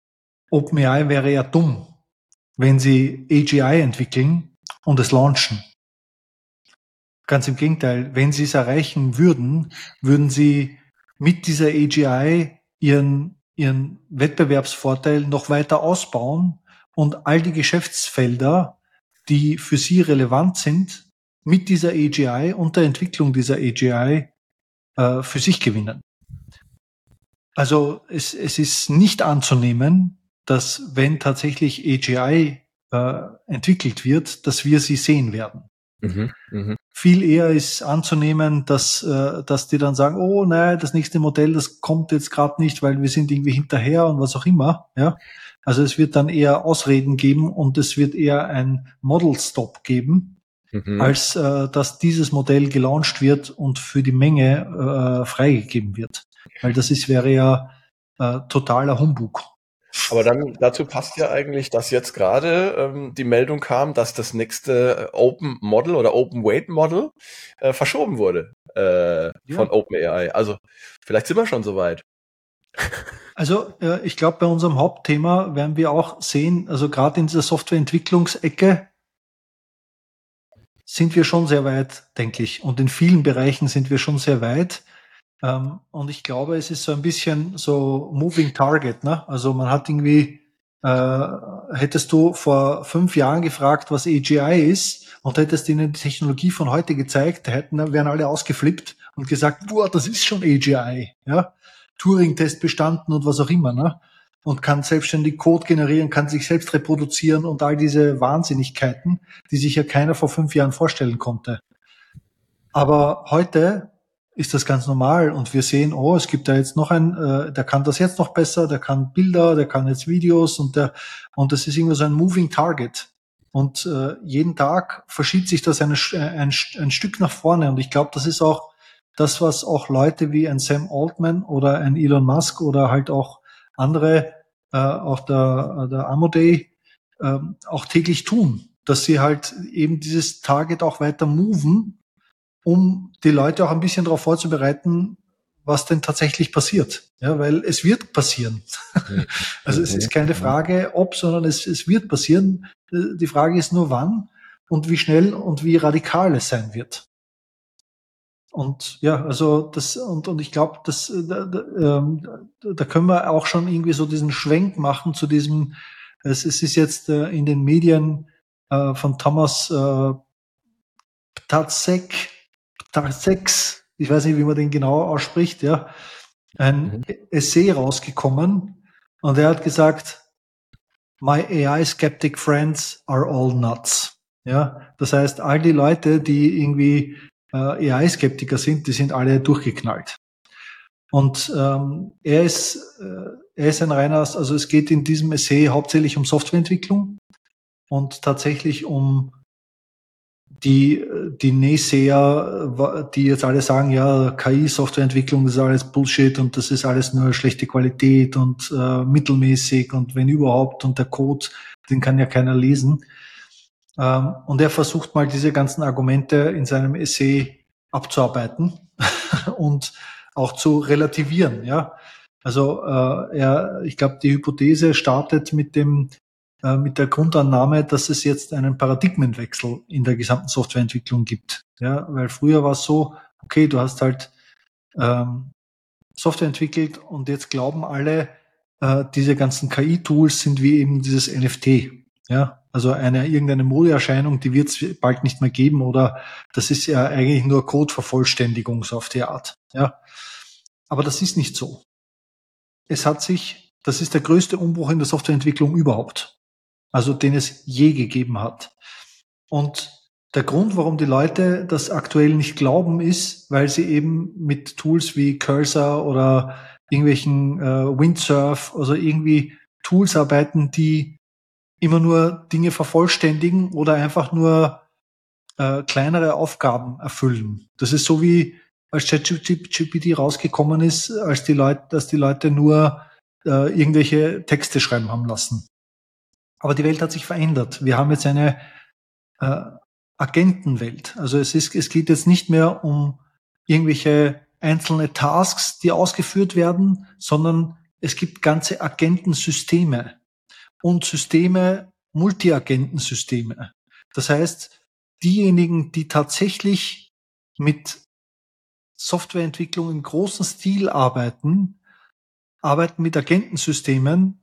OpenAI wäre ja dumm, wenn sie A G I entwickeln und es launchen. Ganz im Gegenteil, wenn sie es erreichen würden, würden sie mit dieser A G I ihren, ihren Wettbewerbsvorteil noch weiter ausbauen und all die Geschäftsfelder, die für sie relevant sind, mit dieser A G I und der Entwicklung dieser A G I äh, für sich gewinnen. Also es, es ist nicht anzunehmen, dass wenn tatsächlich A G I äh, entwickelt wird, dass wir sie sehen werden. Mhm, mh. viel eher ist anzunehmen, dass, äh, dass die dann sagen, oh nein, das nächste Modell, das kommt jetzt gerade nicht, weil wir sind irgendwie hinterher und was auch immer. Ja, also es wird dann eher Ausreden geben und es wird eher ein Model Stop geben, mhm. als äh, dass dieses Modell gelauncht wird und für die Menge äh, freigegeben wird. Weil das ist wäre ja äh, totaler Humbug. Aber dann dazu passt ja eigentlich, dass jetzt gerade ähm, die Meldung kam, dass das nächste Open Model oder Open Weight Model äh, verschoben wurde äh, ja. von OpenAI. Also vielleicht sind wir schon soweit. Also äh, ich glaube, bei unserem Hauptthema werden wir auch sehen, also gerade in dieser Softwareentwicklungsecke sind wir schon sehr weit, denke ich. Und in vielen Bereichen sind wir schon sehr weit. Ähm, und ich glaube, es ist so ein bisschen so Moving Target, ne? Also man hat irgendwie, äh, hättest du vor fünf Jahren gefragt, was A G I ist und hättest ihnen die Technologie von heute gezeigt, hätten, wären alle ausgeflippt und gesagt, boah, das ist schon A G I, ja? Turing-Test bestanden und was auch immer, ne? Und kann selbstständig Code generieren, kann sich selbst reproduzieren und all diese Wahnsinnigkeiten, die sich ja keiner vor fünf Jahren vorstellen konnte. Aber heute ist das ganz normal und wir sehen, oh, es gibt da jetzt noch ein, äh, der kann das jetzt noch besser, der kann Bilder, der kann jetzt Videos und der und das ist irgendwie so ein Moving Target und äh, jeden Tag verschiebt sich das eine, ein, ein Stück nach vorne und ich glaube, das ist auch das, was auch Leute wie ein Sam Altman oder ein Elon Musk oder halt auch andere, äh, auch der, der Amodei, äh, auch täglich tun, dass sie halt eben dieses Target auch weiter moven, um die Leute auch ein bisschen darauf vorzubereiten, was denn tatsächlich passiert. Ja, weil es wird passieren. Also es ist keine Frage, ob, sondern es, es wird passieren. Die Frage ist nur wann und wie schnell und wie radikal es sein wird. Und ja, also das und und ich glaube, das da, da, da können wir auch schon irgendwie so diesen Schwenk machen zu diesem. Es, es ist jetzt äh, in den Medien äh, von Thomas äh, Ptatzek, Ptatzek, ich weiß nicht, wie man den genau ausspricht, ja, ein mhm. Essay rausgekommen und er hat gesagt, my A I skeptic friends are all nuts. Ja, das heißt, all die Leute, die irgendwie äh, A I-Skeptiker sind, die sind alle durchgeknallt. Und ähm, er ist äh, er ist ein reiner, also es geht in diesem Essay hauptsächlich um Softwareentwicklung und tatsächlich um die die Naysayer, die jetzt alle sagen, ja, K I-Softwareentwicklung, das ist alles Bullshit und das ist alles nur schlechte Qualität und äh, mittelmäßig und wenn überhaupt und der Code, den kann ja keiner lesen. Ähm, und er versucht mal diese ganzen Argumente in seinem Essay abzuarbeiten und auch zu relativieren. Ja, also äh, er, ich glaube, die Hypothese startet mit dem äh, mit der Grundannahme, dass es jetzt einen Paradigmenwechsel in der gesamten Softwareentwicklung gibt. Ja, weil früher war es so, okay, du hast halt ähm, Software entwickelt und jetzt glauben alle, äh, diese ganzen K I-Tools sind wie eben dieses N F T. Ja, also eine irgendeine Modeerscheinung, die wird es bald nicht mehr geben oder das ist ja eigentlich nur Codevervollständigung so auf die Art. Ja, aber das ist nicht so. Es hat sich, das ist der größte Umbruch in der Softwareentwicklung überhaupt, also den es je gegeben hat. Und der Grund, warum die Leute das aktuell nicht glauben, ist, weil sie eben mit Tools wie Cursor oder irgendwelchen äh, Windsurf, also irgendwie Tools arbeiten, die immer nur Dinge vervollständigen oder einfach nur äh, kleinere Aufgaben erfüllen. Das ist so wie als ChatGPT rausgekommen ist, als die Leute, dass die Leute nur äh, irgendwelche Texte schreiben haben lassen. Aber die Welt hat sich verändert. Wir haben jetzt eine äh, Agentenwelt. Also es ist, es geht jetzt nicht mehr um irgendwelche einzelne Tasks, die ausgeführt werden, sondern es gibt ganze Agentensysteme und Systeme, Multiagentensysteme. Das heißt, diejenigen, die tatsächlich mit Softwareentwicklung im großen Stil arbeiten, arbeiten mit Agentensystemen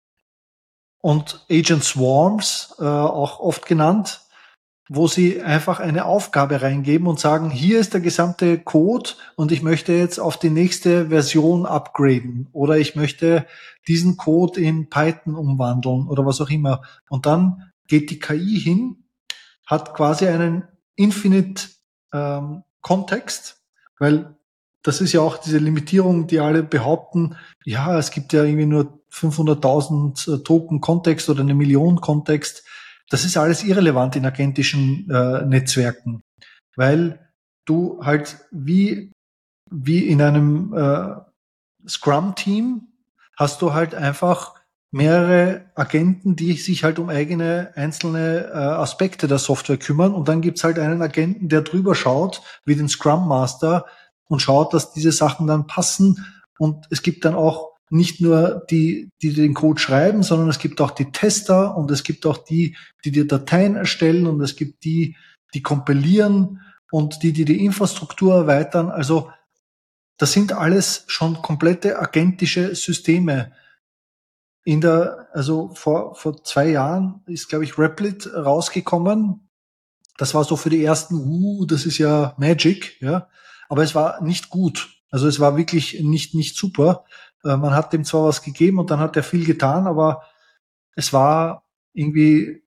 und Agent Swarms, äh, auch oft genannt, wo sie einfach eine Aufgabe reingeben und sagen, hier ist der gesamte Code und ich möchte jetzt auf die nächste Version upgraden oder ich möchte diesen Code in Python umwandeln oder was auch immer. Und dann geht die K I hin, hat quasi einen Infinite ähm, Kontext, weil das ist ja auch diese Limitierung, die alle behaupten, ja, es gibt ja irgendwie nur fünfhunderttausend äh, Token Kontext oder eine Million Kontext. Das ist alles irrelevant in agentischen äh, Netzwerken, weil du halt wie, wie in einem äh, Scrum-Team hast du halt einfach mehrere Agenten, die sich halt um eigene einzelne äh, Aspekte der Software kümmern. Und dann gibt's halt einen Agenten, der drüber schaut, wie den Scrum Master, und schaut, dass diese Sachen dann passen. Und es gibt dann auch nicht nur die, die den Code schreiben, sondern es gibt auch die Tester und es gibt auch die, die die Dateien erstellen und es gibt die, die kompilieren und die, die die Infrastruktur erweitern. Also das sind alles schon komplette agentische Systeme. In der, also vor, vor zwei Jahren ist, glaube ich, Replit rausgekommen. Das war so für die ersten, uh, das ist ja Magic, ja. Aber es war nicht gut. Also es war wirklich nicht, nicht super. Äh, man hat dem zwar was gegeben und dann hat er viel getan, aber es war irgendwie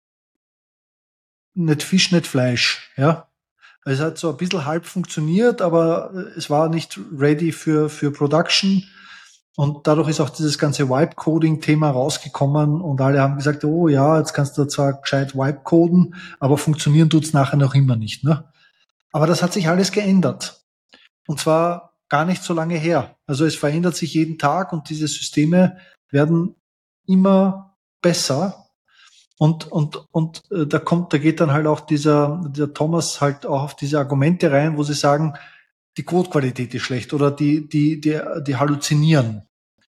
nicht Fisch, nicht Fleisch, ja. Es hat so ein bisschen halb funktioniert, aber es war nicht ready für, für Production. Und dadurch ist auch dieses ganze Wipe-Coding-Thema rausgekommen und alle haben gesagt, oh ja, jetzt kannst du zwar gescheit Wipe-Coden, aber funktionieren tut's nachher noch immer nicht, ne? Aber das hat sich alles geändert. Und zwar gar nicht so lange her. Also es verändert sich jeden Tag und diese Systeme werden immer besser. Und, und, und äh, da kommt, da geht dann halt auch dieser, dieser Thomas halt auch auf diese Argumente rein, wo sie sagen, die Codequalität ist schlecht oder die, die, die, die halluzinieren.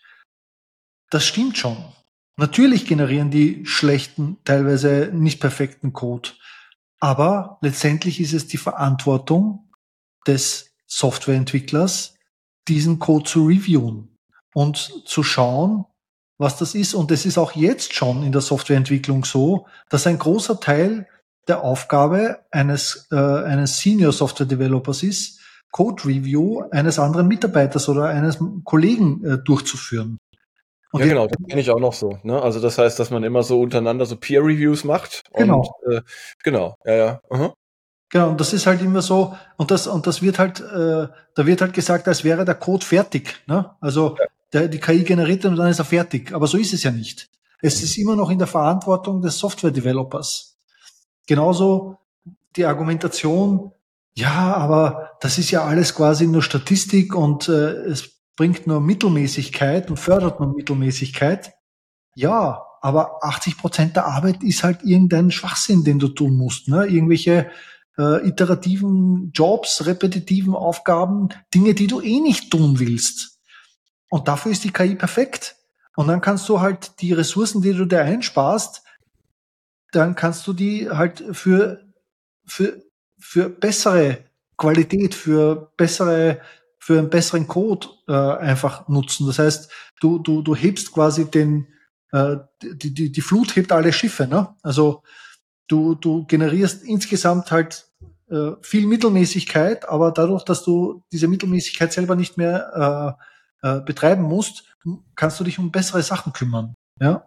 Das stimmt schon. Natürlich generieren die schlechten, teilweise nicht perfekten Code. Aber letztendlich ist es die Verantwortung des Softwareentwicklers, diesen Code zu reviewen und zu schauen, was das ist. Und es ist auch jetzt schon in der Softwareentwicklung so, dass ein großer Teil der Aufgabe eines, äh, eines Senior Software Developers ist, Code Review eines anderen Mitarbeiters oder eines Kollegen äh, durchzuführen. Und ja, genau, das kenne ich auch noch so. Ne? Also das heißt, dass man immer so untereinander so Peer-Reviews macht. Genau. Und, äh, genau, ja, ja. Uh-huh. Genau, und das ist halt immer so, und das, und das wird halt, äh, da wird halt gesagt, als wäre der Code fertig. Ne? Also ja. der, die K I generiert und dann ist er fertig. Aber so ist es ja nicht. Es ist immer noch in der Verantwortung des Software-Developers. Genauso die Argumentation, ja, aber das ist ja alles quasi nur Statistik und äh, es bringt nur Mittelmäßigkeit und fördert nur Mittelmäßigkeit. Ja, aber achtzig Prozent der Arbeit ist halt irgendein Schwachsinn, den du tun musst. Ne? Irgendwelche äh, iterativen Jobs, repetitiven Aufgaben, Dinge, die du eh nicht tun willst. Und dafür ist die K I perfekt. Und dann kannst du halt die Ressourcen, die du dir einsparst, dann kannst du die halt für, für, für bessere Qualität, für bessere, für einen besseren Code äh, einfach nutzen. Das heißt, du, du, du hebst quasi den, äh, die, die, die Flut hebt alle Schiffe, ne? Also du, du generierst insgesamt halt äh, viel Mittelmäßigkeit, aber dadurch, dass du diese Mittelmäßigkeit selber nicht mehr äh, äh, betreiben musst, kannst du dich um bessere Sachen kümmern, ja?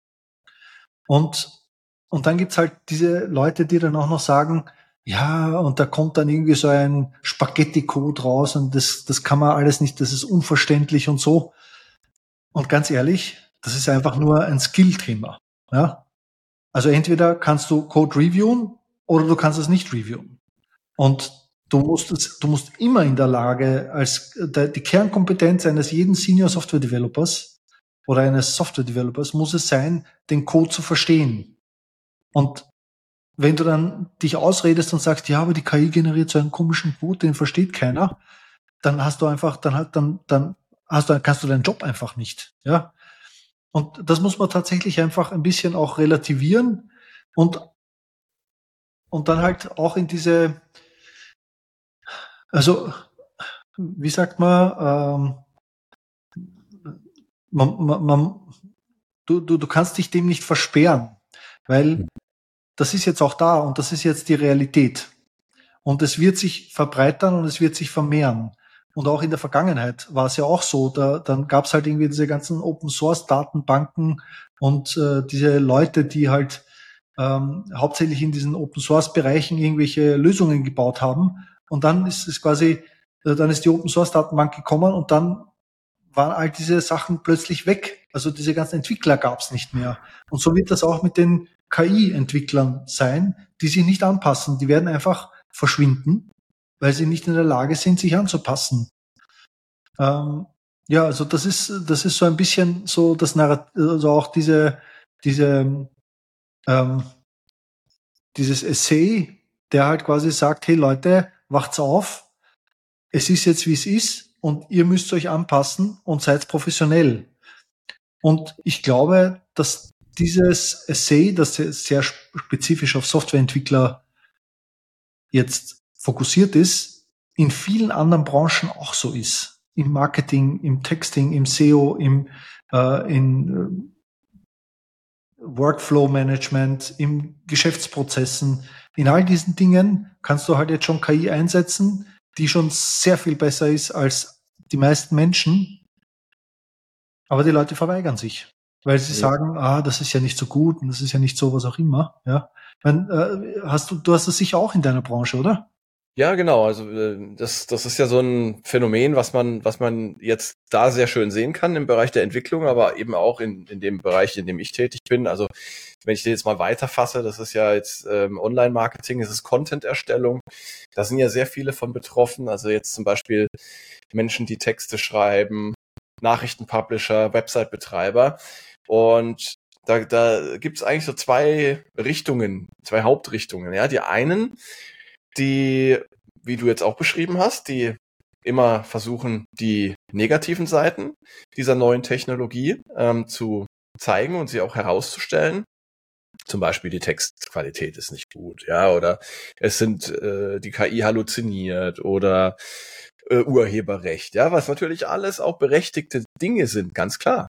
Und Und dann gibt's halt diese Leute, die dann auch noch sagen, ja, und da kommt dann irgendwie so ein Spaghetti-Code raus und das, das kann man alles nicht, das ist unverständlich und so. Und ganz ehrlich, das ist einfach nur ein Skill-Thema. Ja? Also entweder kannst du Code reviewen oder du kannst es nicht reviewen. Und du musst es, du musst immer in der Lage, als die Kernkompetenz eines jeden Senior Software Developers oder eines Software Developers muss es sein, den Code zu verstehen. Und wenn du dann dich ausredest und sagst, ja, aber die K I generiert so einen komischen Code, den versteht keiner, dann hast du einfach, dann halt, dann, dann hast du, kannst du deinen Job einfach nicht, ja. Und das muss man tatsächlich einfach ein bisschen auch relativieren und, und dann halt auch in diese, also, wie sagt man, ähm, man, man, man du, du, du kannst dich dem nicht versperren, weil das ist jetzt auch da und das ist jetzt die Realität. Und es wird sich verbreitern und es wird sich vermehren. Und auch in der Vergangenheit war es ja auch so, da, dann gab es halt irgendwie diese ganzen Open-Source-Datenbanken und äh, diese Leute, die halt ähm, hauptsächlich in diesen Open-Source-Bereichen irgendwelche Lösungen gebaut haben. Und dann ist es quasi, dann ist die Open Source Datenbank gekommen und dann waren all diese Sachen plötzlich weg. Also diese ganzen Entwickler gab es nicht mehr. Und so wird das auch mit den K I-Entwicklern sein, die sich nicht anpassen. Die werden einfach verschwinden, weil sie nicht in der Lage sind, sich anzupassen. Ähm, ja, also das ist, das ist so ein bisschen so das Narrativ, also auch diese, diese, ähm, dieses Essay, der halt quasi sagt, hey Leute, wacht's auf, es ist jetzt wie es ist und ihr müsst euch anpassen und seid professionell. Und ich glaube, dass dieses Essay, das sehr spezifisch auf Softwareentwickler jetzt fokussiert ist, in vielen anderen Branchen auch so ist. Im Marketing, im Texting, im S E O, im äh, in äh, Workflow-Management, im Geschäftsprozessen. In all diesen Dingen kannst du halt jetzt schon K I einsetzen, die schon sehr viel besser ist als die meisten Menschen. Aber die Leute verweigern sich, weil sie ja. sagen, ah, das ist ja nicht so gut und das ist ja nicht so, was auch immer. Ja, ich meine, äh, hast du, du hast das sicher auch in deiner Branche, oder? Ja, genau. Also äh, das, das ist ja so ein Phänomen, was man, was man jetzt da sehr schön sehen kann im Bereich der Entwicklung, aber eben auch in, in dem Bereich, in dem ich tätig bin. Also wenn ich den jetzt mal weiterfasse, das ist ja jetzt ähm, Online-Marketing, es ist Content-Erstellung. Da sind ja sehr viele von betroffen. Also jetzt zum Beispiel Menschen, die Texte schreiben, Nachrichtenpublisher, Website-Betreiber. Und da, da gibt es eigentlich so zwei Richtungen, zwei Hauptrichtungen. Ja, die einen, die, wie du jetzt auch beschrieben hast, die immer versuchen, die negativen Seiten dieser neuen Technologie ähm, zu zeigen und sie auch herauszustellen. Zum Beispiel die Textqualität ist nicht gut, ja, oder es sind äh, die K I halluziniert oder äh, Urheberrecht, ja, was natürlich alles auch berechtigte Dinge sind, ganz klar.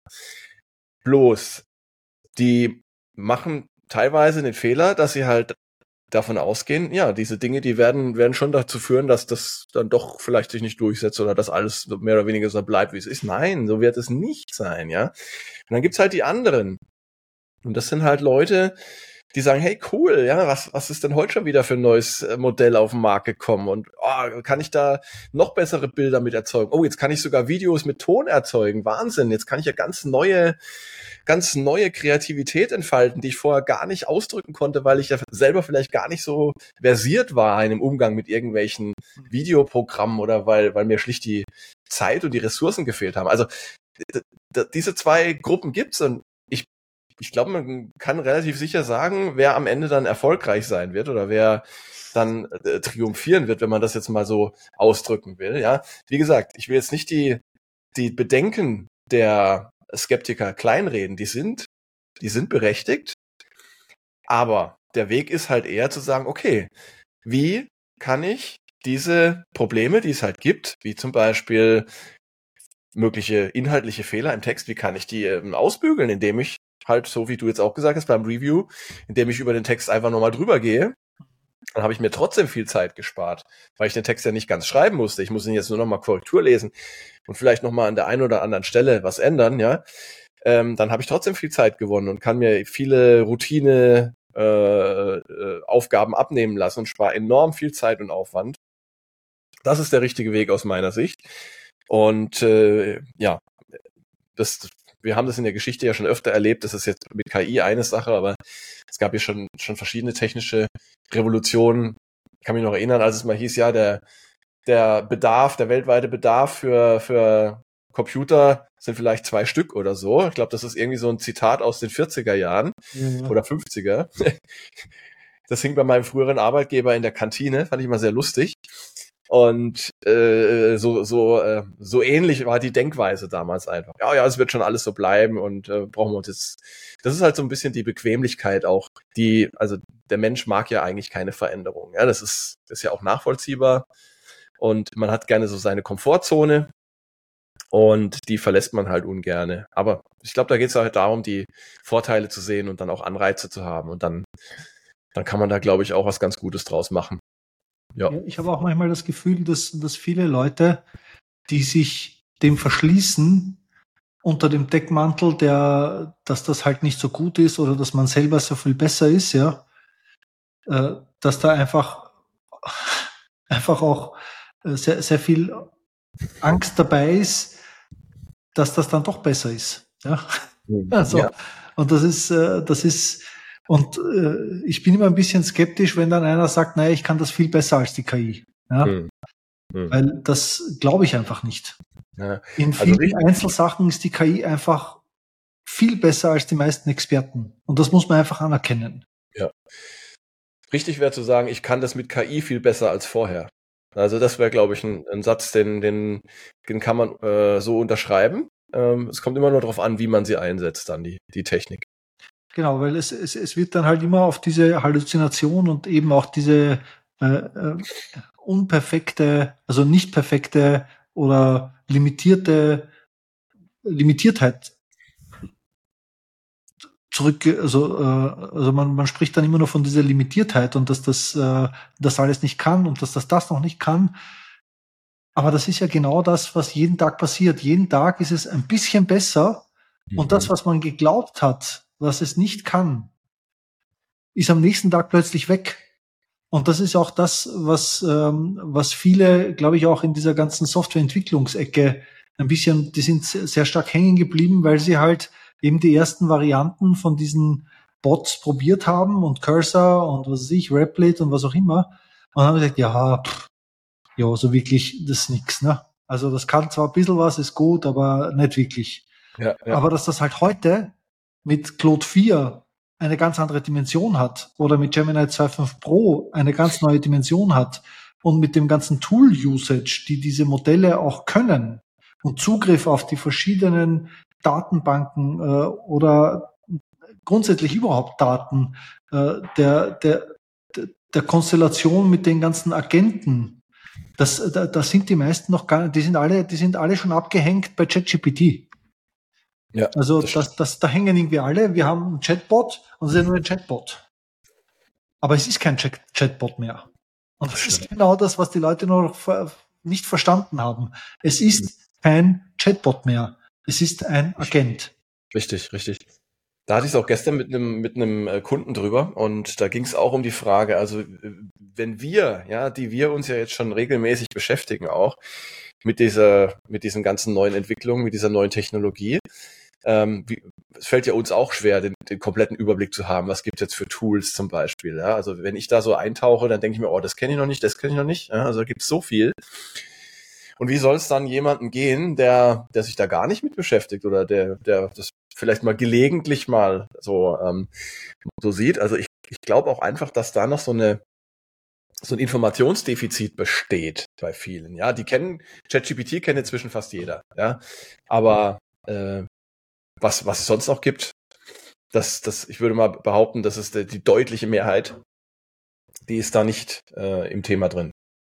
Bloß, die machen teilweise den Fehler, dass sie halt davon ausgehen, ja, diese Dinge, die werden werden schon dazu führen, dass das dann doch vielleicht sich nicht durchsetzt oder dass alles mehr oder weniger so bleibt, wie es ist. Nein, so wird es nicht sein, ja. Und dann gibt's halt die anderen. Und das sind halt Leute, die sagen, hey, cool, ja, was was ist denn heute schon wieder für ein neues Modell auf den Markt gekommen? Und oh, kann ich da noch bessere Bilder mit erzeugen? Oh, jetzt kann ich sogar Videos mit Ton erzeugen. Wahnsinn, jetzt kann ich ja ganz neue ganz neue Kreativität entfalten, die ich vorher gar nicht ausdrücken konnte, weil ich ja selber vielleicht gar nicht so versiert war in dem Umgang mit irgendwelchen Videoprogrammen oder weil weil mir schlicht die Zeit und die Ressourcen gefehlt haben. Also d- d- diese zwei Gruppen gibt's und ich ich glaube, man kann relativ sicher sagen, wer am Ende dann erfolgreich sein wird oder wer dann äh, triumphieren wird, wenn man das jetzt mal so ausdrücken will. Ja, wie gesagt, ich will jetzt nicht die die Bedenken der Skeptiker kleinreden. Die sind die sind berechtigt, aber der Weg ist halt eher zu sagen, okay, wie kann ich diese Probleme, die es halt gibt, wie zum Beispiel mögliche inhaltliche Fehler im Text, wie kann ich die ähm, ausbügeln, indem ich halt, so wie du jetzt auch gesagt hast beim Review, indem ich über den Text einfach nochmal drüber gehe, dann habe ich mir trotzdem viel Zeit gespart, weil ich den Text ja nicht ganz schreiben musste. Ich muss ihn jetzt nur nochmal Korrektur lesen und vielleicht nochmal an der einen oder anderen Stelle was ändern, ja. Ähm, dann habe ich trotzdem viel Zeit gewonnen und kann mir viele Routine äh, äh, Aufgaben abnehmen lassen und spare enorm viel Zeit und Aufwand. Das ist der richtige Weg aus meiner Sicht. Und äh, ja, das, wir haben das in der Geschichte ja schon öfter erlebt. Das ist jetzt mit K I eine Sache, aber es gab ja schon schon verschiedene technische Revolutionen. Ich kann mich noch erinnern, als es mal hieß, ja, der der Bedarf, der weltweite Bedarf für für Computer sind vielleicht zwei Stück oder so. Ich glaube, das ist irgendwie so ein Zitat aus den vierziger Jahren Ja. oder fünfziger. Das hing bei meinem früheren Arbeitgeber in der Kantine, fand ich mal sehr lustig. Und äh, so so äh, so ähnlich war die Denkweise damals einfach. Ja, ja, es wird schon alles so bleiben und äh, brauchen wir uns jetzt. Das ist halt so ein bisschen die Bequemlichkeit auch. Die, also der Mensch mag ja eigentlich keine Veränderung. Ja, das ist das ist ja auch nachvollziehbar. Und man hat gerne so seine Komfortzone und die verlässt man halt ungerne. Aber ich glaube, da geht es halt darum, die Vorteile zu sehen und dann auch Anreize zu haben. Und dann dann kann man da, glaube ich, auch was ganz Gutes draus machen. Ja. Ja, ich habe auch manchmal das Gefühl, dass, dass viele Leute, die sich dem verschließen, unter dem Deckmantel, der, dass das halt nicht so gut ist oder dass man selber so viel besser ist, ja, äh, dass da einfach einfach auch äh, sehr, sehr viel Angst dabei ist, dass das dann doch besser ist. Ja, also, Ja. und das ist, äh, das ist, und äh, ich bin immer ein bisschen skeptisch, wenn dann einer sagt, naja, ich kann das viel besser als die K I. Ja, Hm. Hm. weil das glaube ich einfach nicht. Ja. In Also vielen richtig, Einzelsachen ist die K I einfach viel besser als die meisten Experten. Und das muss man einfach anerkennen. ja. Richtig wäre zu sagen, ich kann das mit K I viel besser als vorher. Also das wäre, glaube ich, ein, ein Satz, den, den, den kann man äh, so unterschreiben. Ähm, es kommt immer nur darauf an, wie man sie einsetzt, dann die, die Technik. Genau, weil es, es, es wird dann halt immer auf diese Halluzination und eben auch diese äh, äh, unperfekte, also nicht perfekte oder limitierte Limitiertheit zurück, also, äh, also man, man spricht dann immer nur von dieser Limitiertheit und dass das, äh, das alles nicht kann und dass das das noch nicht kann. Aber das ist ja genau das, was jeden Tag passiert. Jeden Tag ist es ein bisschen besser und Mhm. das, was man geglaubt hat, was es nicht kann, ist am nächsten Tag plötzlich weg. Und das ist auch das, was, ähm, was viele, glaube ich, auch in dieser ganzen Softwareentwicklungsecke ein bisschen, die sind sehr stark hängen geblieben, weil sie halt eben die ersten Varianten von diesen Bots probiert haben und Cursor und was weiß ich, Replit und was auch immer. Und haben gesagt, ja, pff, ja, so wirklich, das ist nix, ne? Also das kann zwar ein bisschen was, ist gut, aber nicht wirklich. Ja, ja. Aber dass das halt heute mit Claude vier eine ganz andere Dimension hat oder mit Gemini zwei Punkt fünf Pro eine ganz neue Dimension hat und mit dem ganzen Tool-Usage, die diese Modelle auch können und Zugriff auf die verschiedenen Datenbanken äh, oder grundsätzlich überhaupt Daten äh, der, der, der Konstellation mit den ganzen Agenten, das, da, da sind die meisten noch gar nicht, die sind alle, die sind alle schon abgehängt bei ChatGPT. Ja, Also das das, das, da hängen irgendwie alle. Wir haben einen Chatbot und es ist ja nur ein Chatbot. Aber es ist kein Chat Chatbot mehr. Und das ist genau das, was die Leute noch ver nicht verstanden haben. Es ist kein Chatbot mehr. Es ist ein Agent. Richtig, richtig. Da hatte ich es auch gestern mit einem mit einem äh, Kunden drüber und da ging es auch um die Frage, also äh, wenn wir, ja, die wir uns ja jetzt schon regelmäßig beschäftigen auch mit dieser mit diesen ganzen neuen Entwicklungen, mit dieser neuen Technologie, ähm, wie, es fällt ja uns auch schwer, den, den kompletten Überblick zu haben. Was gibt es jetzt für Tools zum Beispiel? Ja? Also wenn ich da so eintauche, dann denke ich mir, oh, das kenne ich noch nicht, das kenne ich noch nicht. Ja? Also da gibt es so viel. Und wie soll es dann jemandem gehen, der, der sich da gar nicht mit beschäftigt oder der, der das vielleicht mal gelegentlich mal so, ähm, so sieht? Also ich, ich glaube auch einfach, dass da noch so eine so ein Informationsdefizit besteht bei vielen. Ja, die kennen ChatGPT kennt inzwischen fast jeder. Ja, aber äh, was was es sonst noch gibt, das das ich würde mal behaupten, das ist die, die deutliche Mehrheit, die ist da nicht äh, im Thema drin.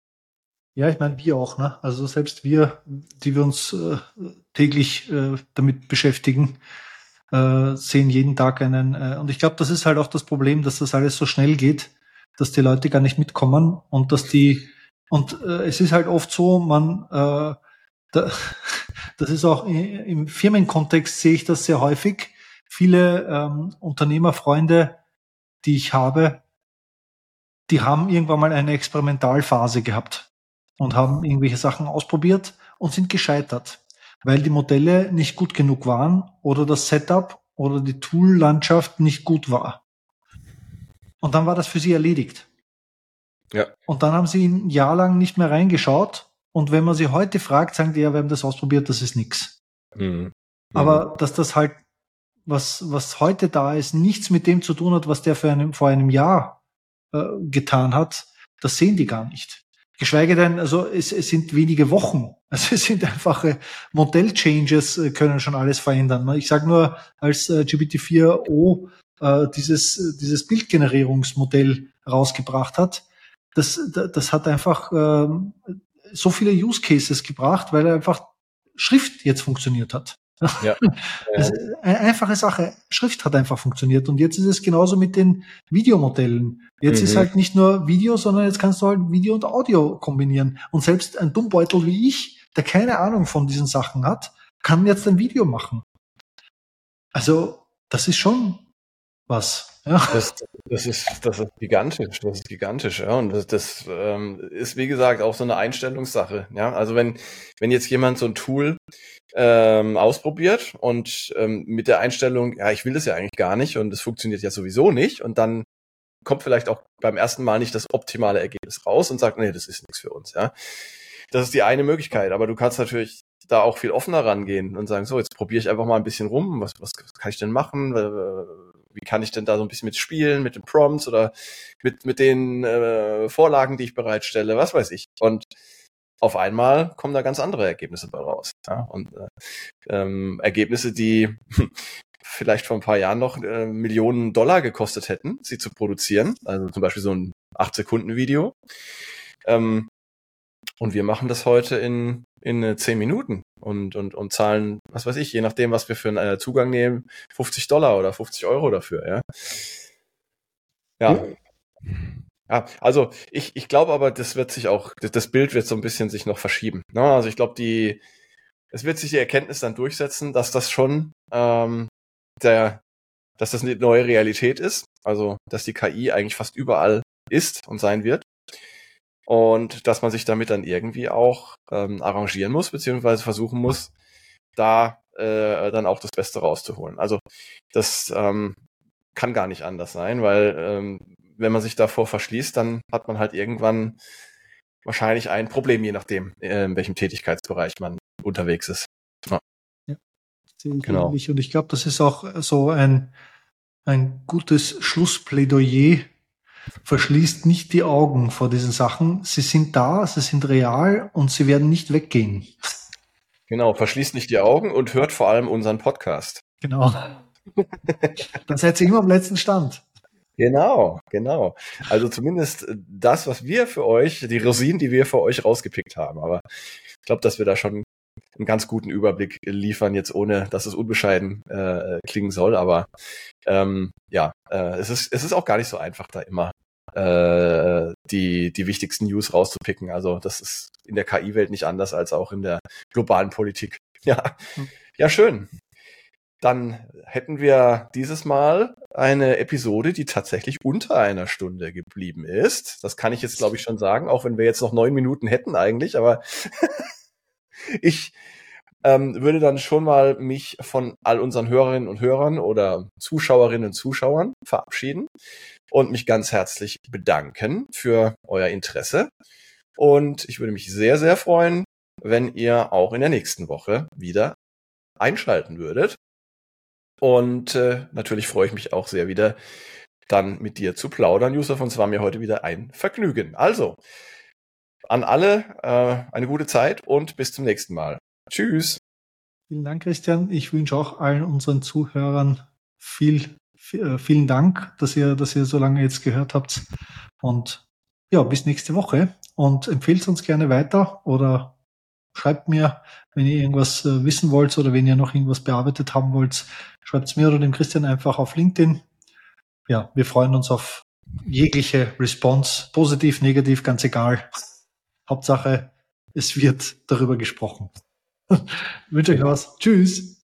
Ja, ich meine, wir auch, ne? Also selbst wir, die wir uns äh, täglich äh, damit beschäftigen, äh, sehen jeden Tag einen. Äh, und ich glaube, das ist halt auch das Problem, dass das alles so schnell geht, dass die Leute gar nicht mitkommen und dass die und äh, es ist halt oft so, man äh, da, das ist auch im Firmenkontext sehe ich das sehr häufig. Viele ähm, Unternehmerfreunde, die ich habe, die haben irgendwann mal eine Experimentalphase gehabt und haben irgendwelche Sachen ausprobiert und sind gescheitert, weil die Modelle nicht gut genug waren oder das Setup oder die Tool-Landschaft nicht gut war. Und dann war das für sie erledigt. Ja. Und dann haben sie ein Jahr lang nicht mehr reingeschaut. Und wenn man sie heute fragt, sagen die, ja, wir haben das ausprobiert, das ist nix. Mhm. Aber dass das halt, was, was heute da ist, nichts mit dem zu tun hat, was der für einem, vor einem Jahr äh, getan hat, das sehen die gar nicht. Geschweige denn, also es, es sind wenige Wochen. Also es sind einfache Modell-Changes, äh, können schon alles verändern. Ich sage nur, als äh, G P T vier o äh, dieses, dieses Bildgenerierungsmodell rausgebracht hat, das, das hat einfach ähm, so viele Use Cases gebracht, weil einfach Schrift jetzt funktioniert hat. Ja. Das ist eine einfache Sache. Schrift hat einfach funktioniert. Und jetzt ist es genauso mit den Videomodellen. Jetzt Mhm. ist halt nicht nur Video, sondern jetzt kannst du halt Video und Audio kombinieren. Und selbst ein Dummbeutel wie ich, der keine Ahnung von diesen Sachen hat, kann jetzt ein Video machen. Also, das ist schon was. Ja. Das, das ist, das ist gigantisch, das ist gigantisch, ja. Und das, das ähm, ist, wie gesagt, auch so eine Einstellungssache, ja. Also wenn, wenn jetzt jemand so ein Tool ähm, ausprobiert und ähm, mit der Einstellung, ja, ich will das ja eigentlich gar nicht und es funktioniert ja sowieso nicht und dann kommt vielleicht auch beim ersten Mal nicht das optimale Ergebnis raus und sagt, nee, das ist nichts für uns, ja. Das ist die eine Möglichkeit, aber du kannst natürlich da auch viel offener rangehen und sagen, so, jetzt probiere ich einfach mal ein bisschen rum, was, was kann ich denn machen, wie kann ich denn da so ein bisschen mit spielen, mit den Prompts oder mit, mit den äh, Vorlagen, die ich bereitstelle, was weiß ich. Und auf einmal kommen da ganz andere Ergebnisse bei raus. Ja? Und äh, ähm, Ergebnisse, die vielleicht vor ein paar Jahren noch äh, Millionen Dollar gekostet hätten, sie zu produzieren. Also zum Beispiel so ein acht Sekunden Video. Ähm, und wir machen das heute in in zehn Minuten und und und zahlen, was weiß ich, je nachdem, was wir für einen äh, Zugang nehmen, fünfzig Dollar oder fünfzig Euro dafür, ja. Ja. Ja, also ich ich glaube aber, das wird sich auch, das Bild wird so ein bisschen sich noch verschieben. Ne? Also ich glaube, die es wird sich die Erkenntnis dann durchsetzen, dass das schon ähm, der dass das eine neue Realität ist, also dass die K I eigentlich fast überall ist und sein wird. Und dass man sich damit dann irgendwie auch ähm, arrangieren muss, beziehungsweise versuchen muss, da äh, dann auch das Beste rauszuholen. Also das ähm, kann gar nicht anders sein, weil ähm, wenn man sich davor verschließt, dann hat man halt irgendwann wahrscheinlich ein Problem, je nachdem, äh, in welchem Tätigkeitsbereich man unterwegs ist. Ja. Ja, sehe ich Genau. ähnlich. Und ich glaube, das ist auch so ein, ein gutes Schlussplädoyer. Verschließt nicht die Augen vor diesen Sachen. Sie sind da, sie sind real und sie werden nicht weggehen. Genau, verschließt nicht die Augen und hört vor allem unseren Podcast. Genau. Dann seid ihr immer am letzten Stand. Genau, genau. Also zumindest das, was wir für euch, die Rosinen, die wir für euch rausgepickt haben. Aber ich glaube, dass wir da schon einen ganz guten Überblick liefern, jetzt ohne, dass es unbescheiden äh, klingen soll. Aber ähm, ja, äh, es ist es ist auch gar nicht so einfach, da immer äh, die die wichtigsten News rauszupicken. Also das ist in der K I-Welt nicht anders als auch in der globalen Politik. Ja, ja, schön. Dann hätten wir dieses Mal eine Episode, die tatsächlich unter einer Stunde geblieben ist. Das kann ich jetzt, glaube ich, schon sagen, auch wenn wir jetzt noch neun Minuten hätten eigentlich. Aber ich ähm, würde dann schon mal mich von all unseren Hörerinnen und Hörern oder Zuschauerinnen und Zuschauern verabschieden und mich ganz herzlich bedanken für euer Interesse. Und ich würde mich sehr, sehr freuen, wenn ihr auch in der nächsten Woche wieder einschalten würdet. Und äh, natürlich freue ich mich auch sehr wieder, dann mit dir zu plaudern, Yusuf. Und es war mir heute wieder ein Vergnügen. Also, an alle äh, eine gute Zeit und bis zum nächsten Mal. Tschüss. Vielen Dank, Christian. Ich wünsche auch allen unseren Zuhörern viel, viel vielen Dank, dass ihr, dass ihr so lange jetzt gehört habt. Und ja, bis nächste Woche. Und empfehlt uns gerne weiter oder schreibt mir, wenn ihr irgendwas äh, wissen wollt oder wenn ihr noch irgendwas bearbeitet haben wollt, schreibt es mir oder dem Christian einfach auf LinkedIn. Ja, wir freuen uns auf jegliche Response, positiv, negativ, ganz egal. Hauptsache, es wird darüber gesprochen. Ich wünsche euch was. Tschüss.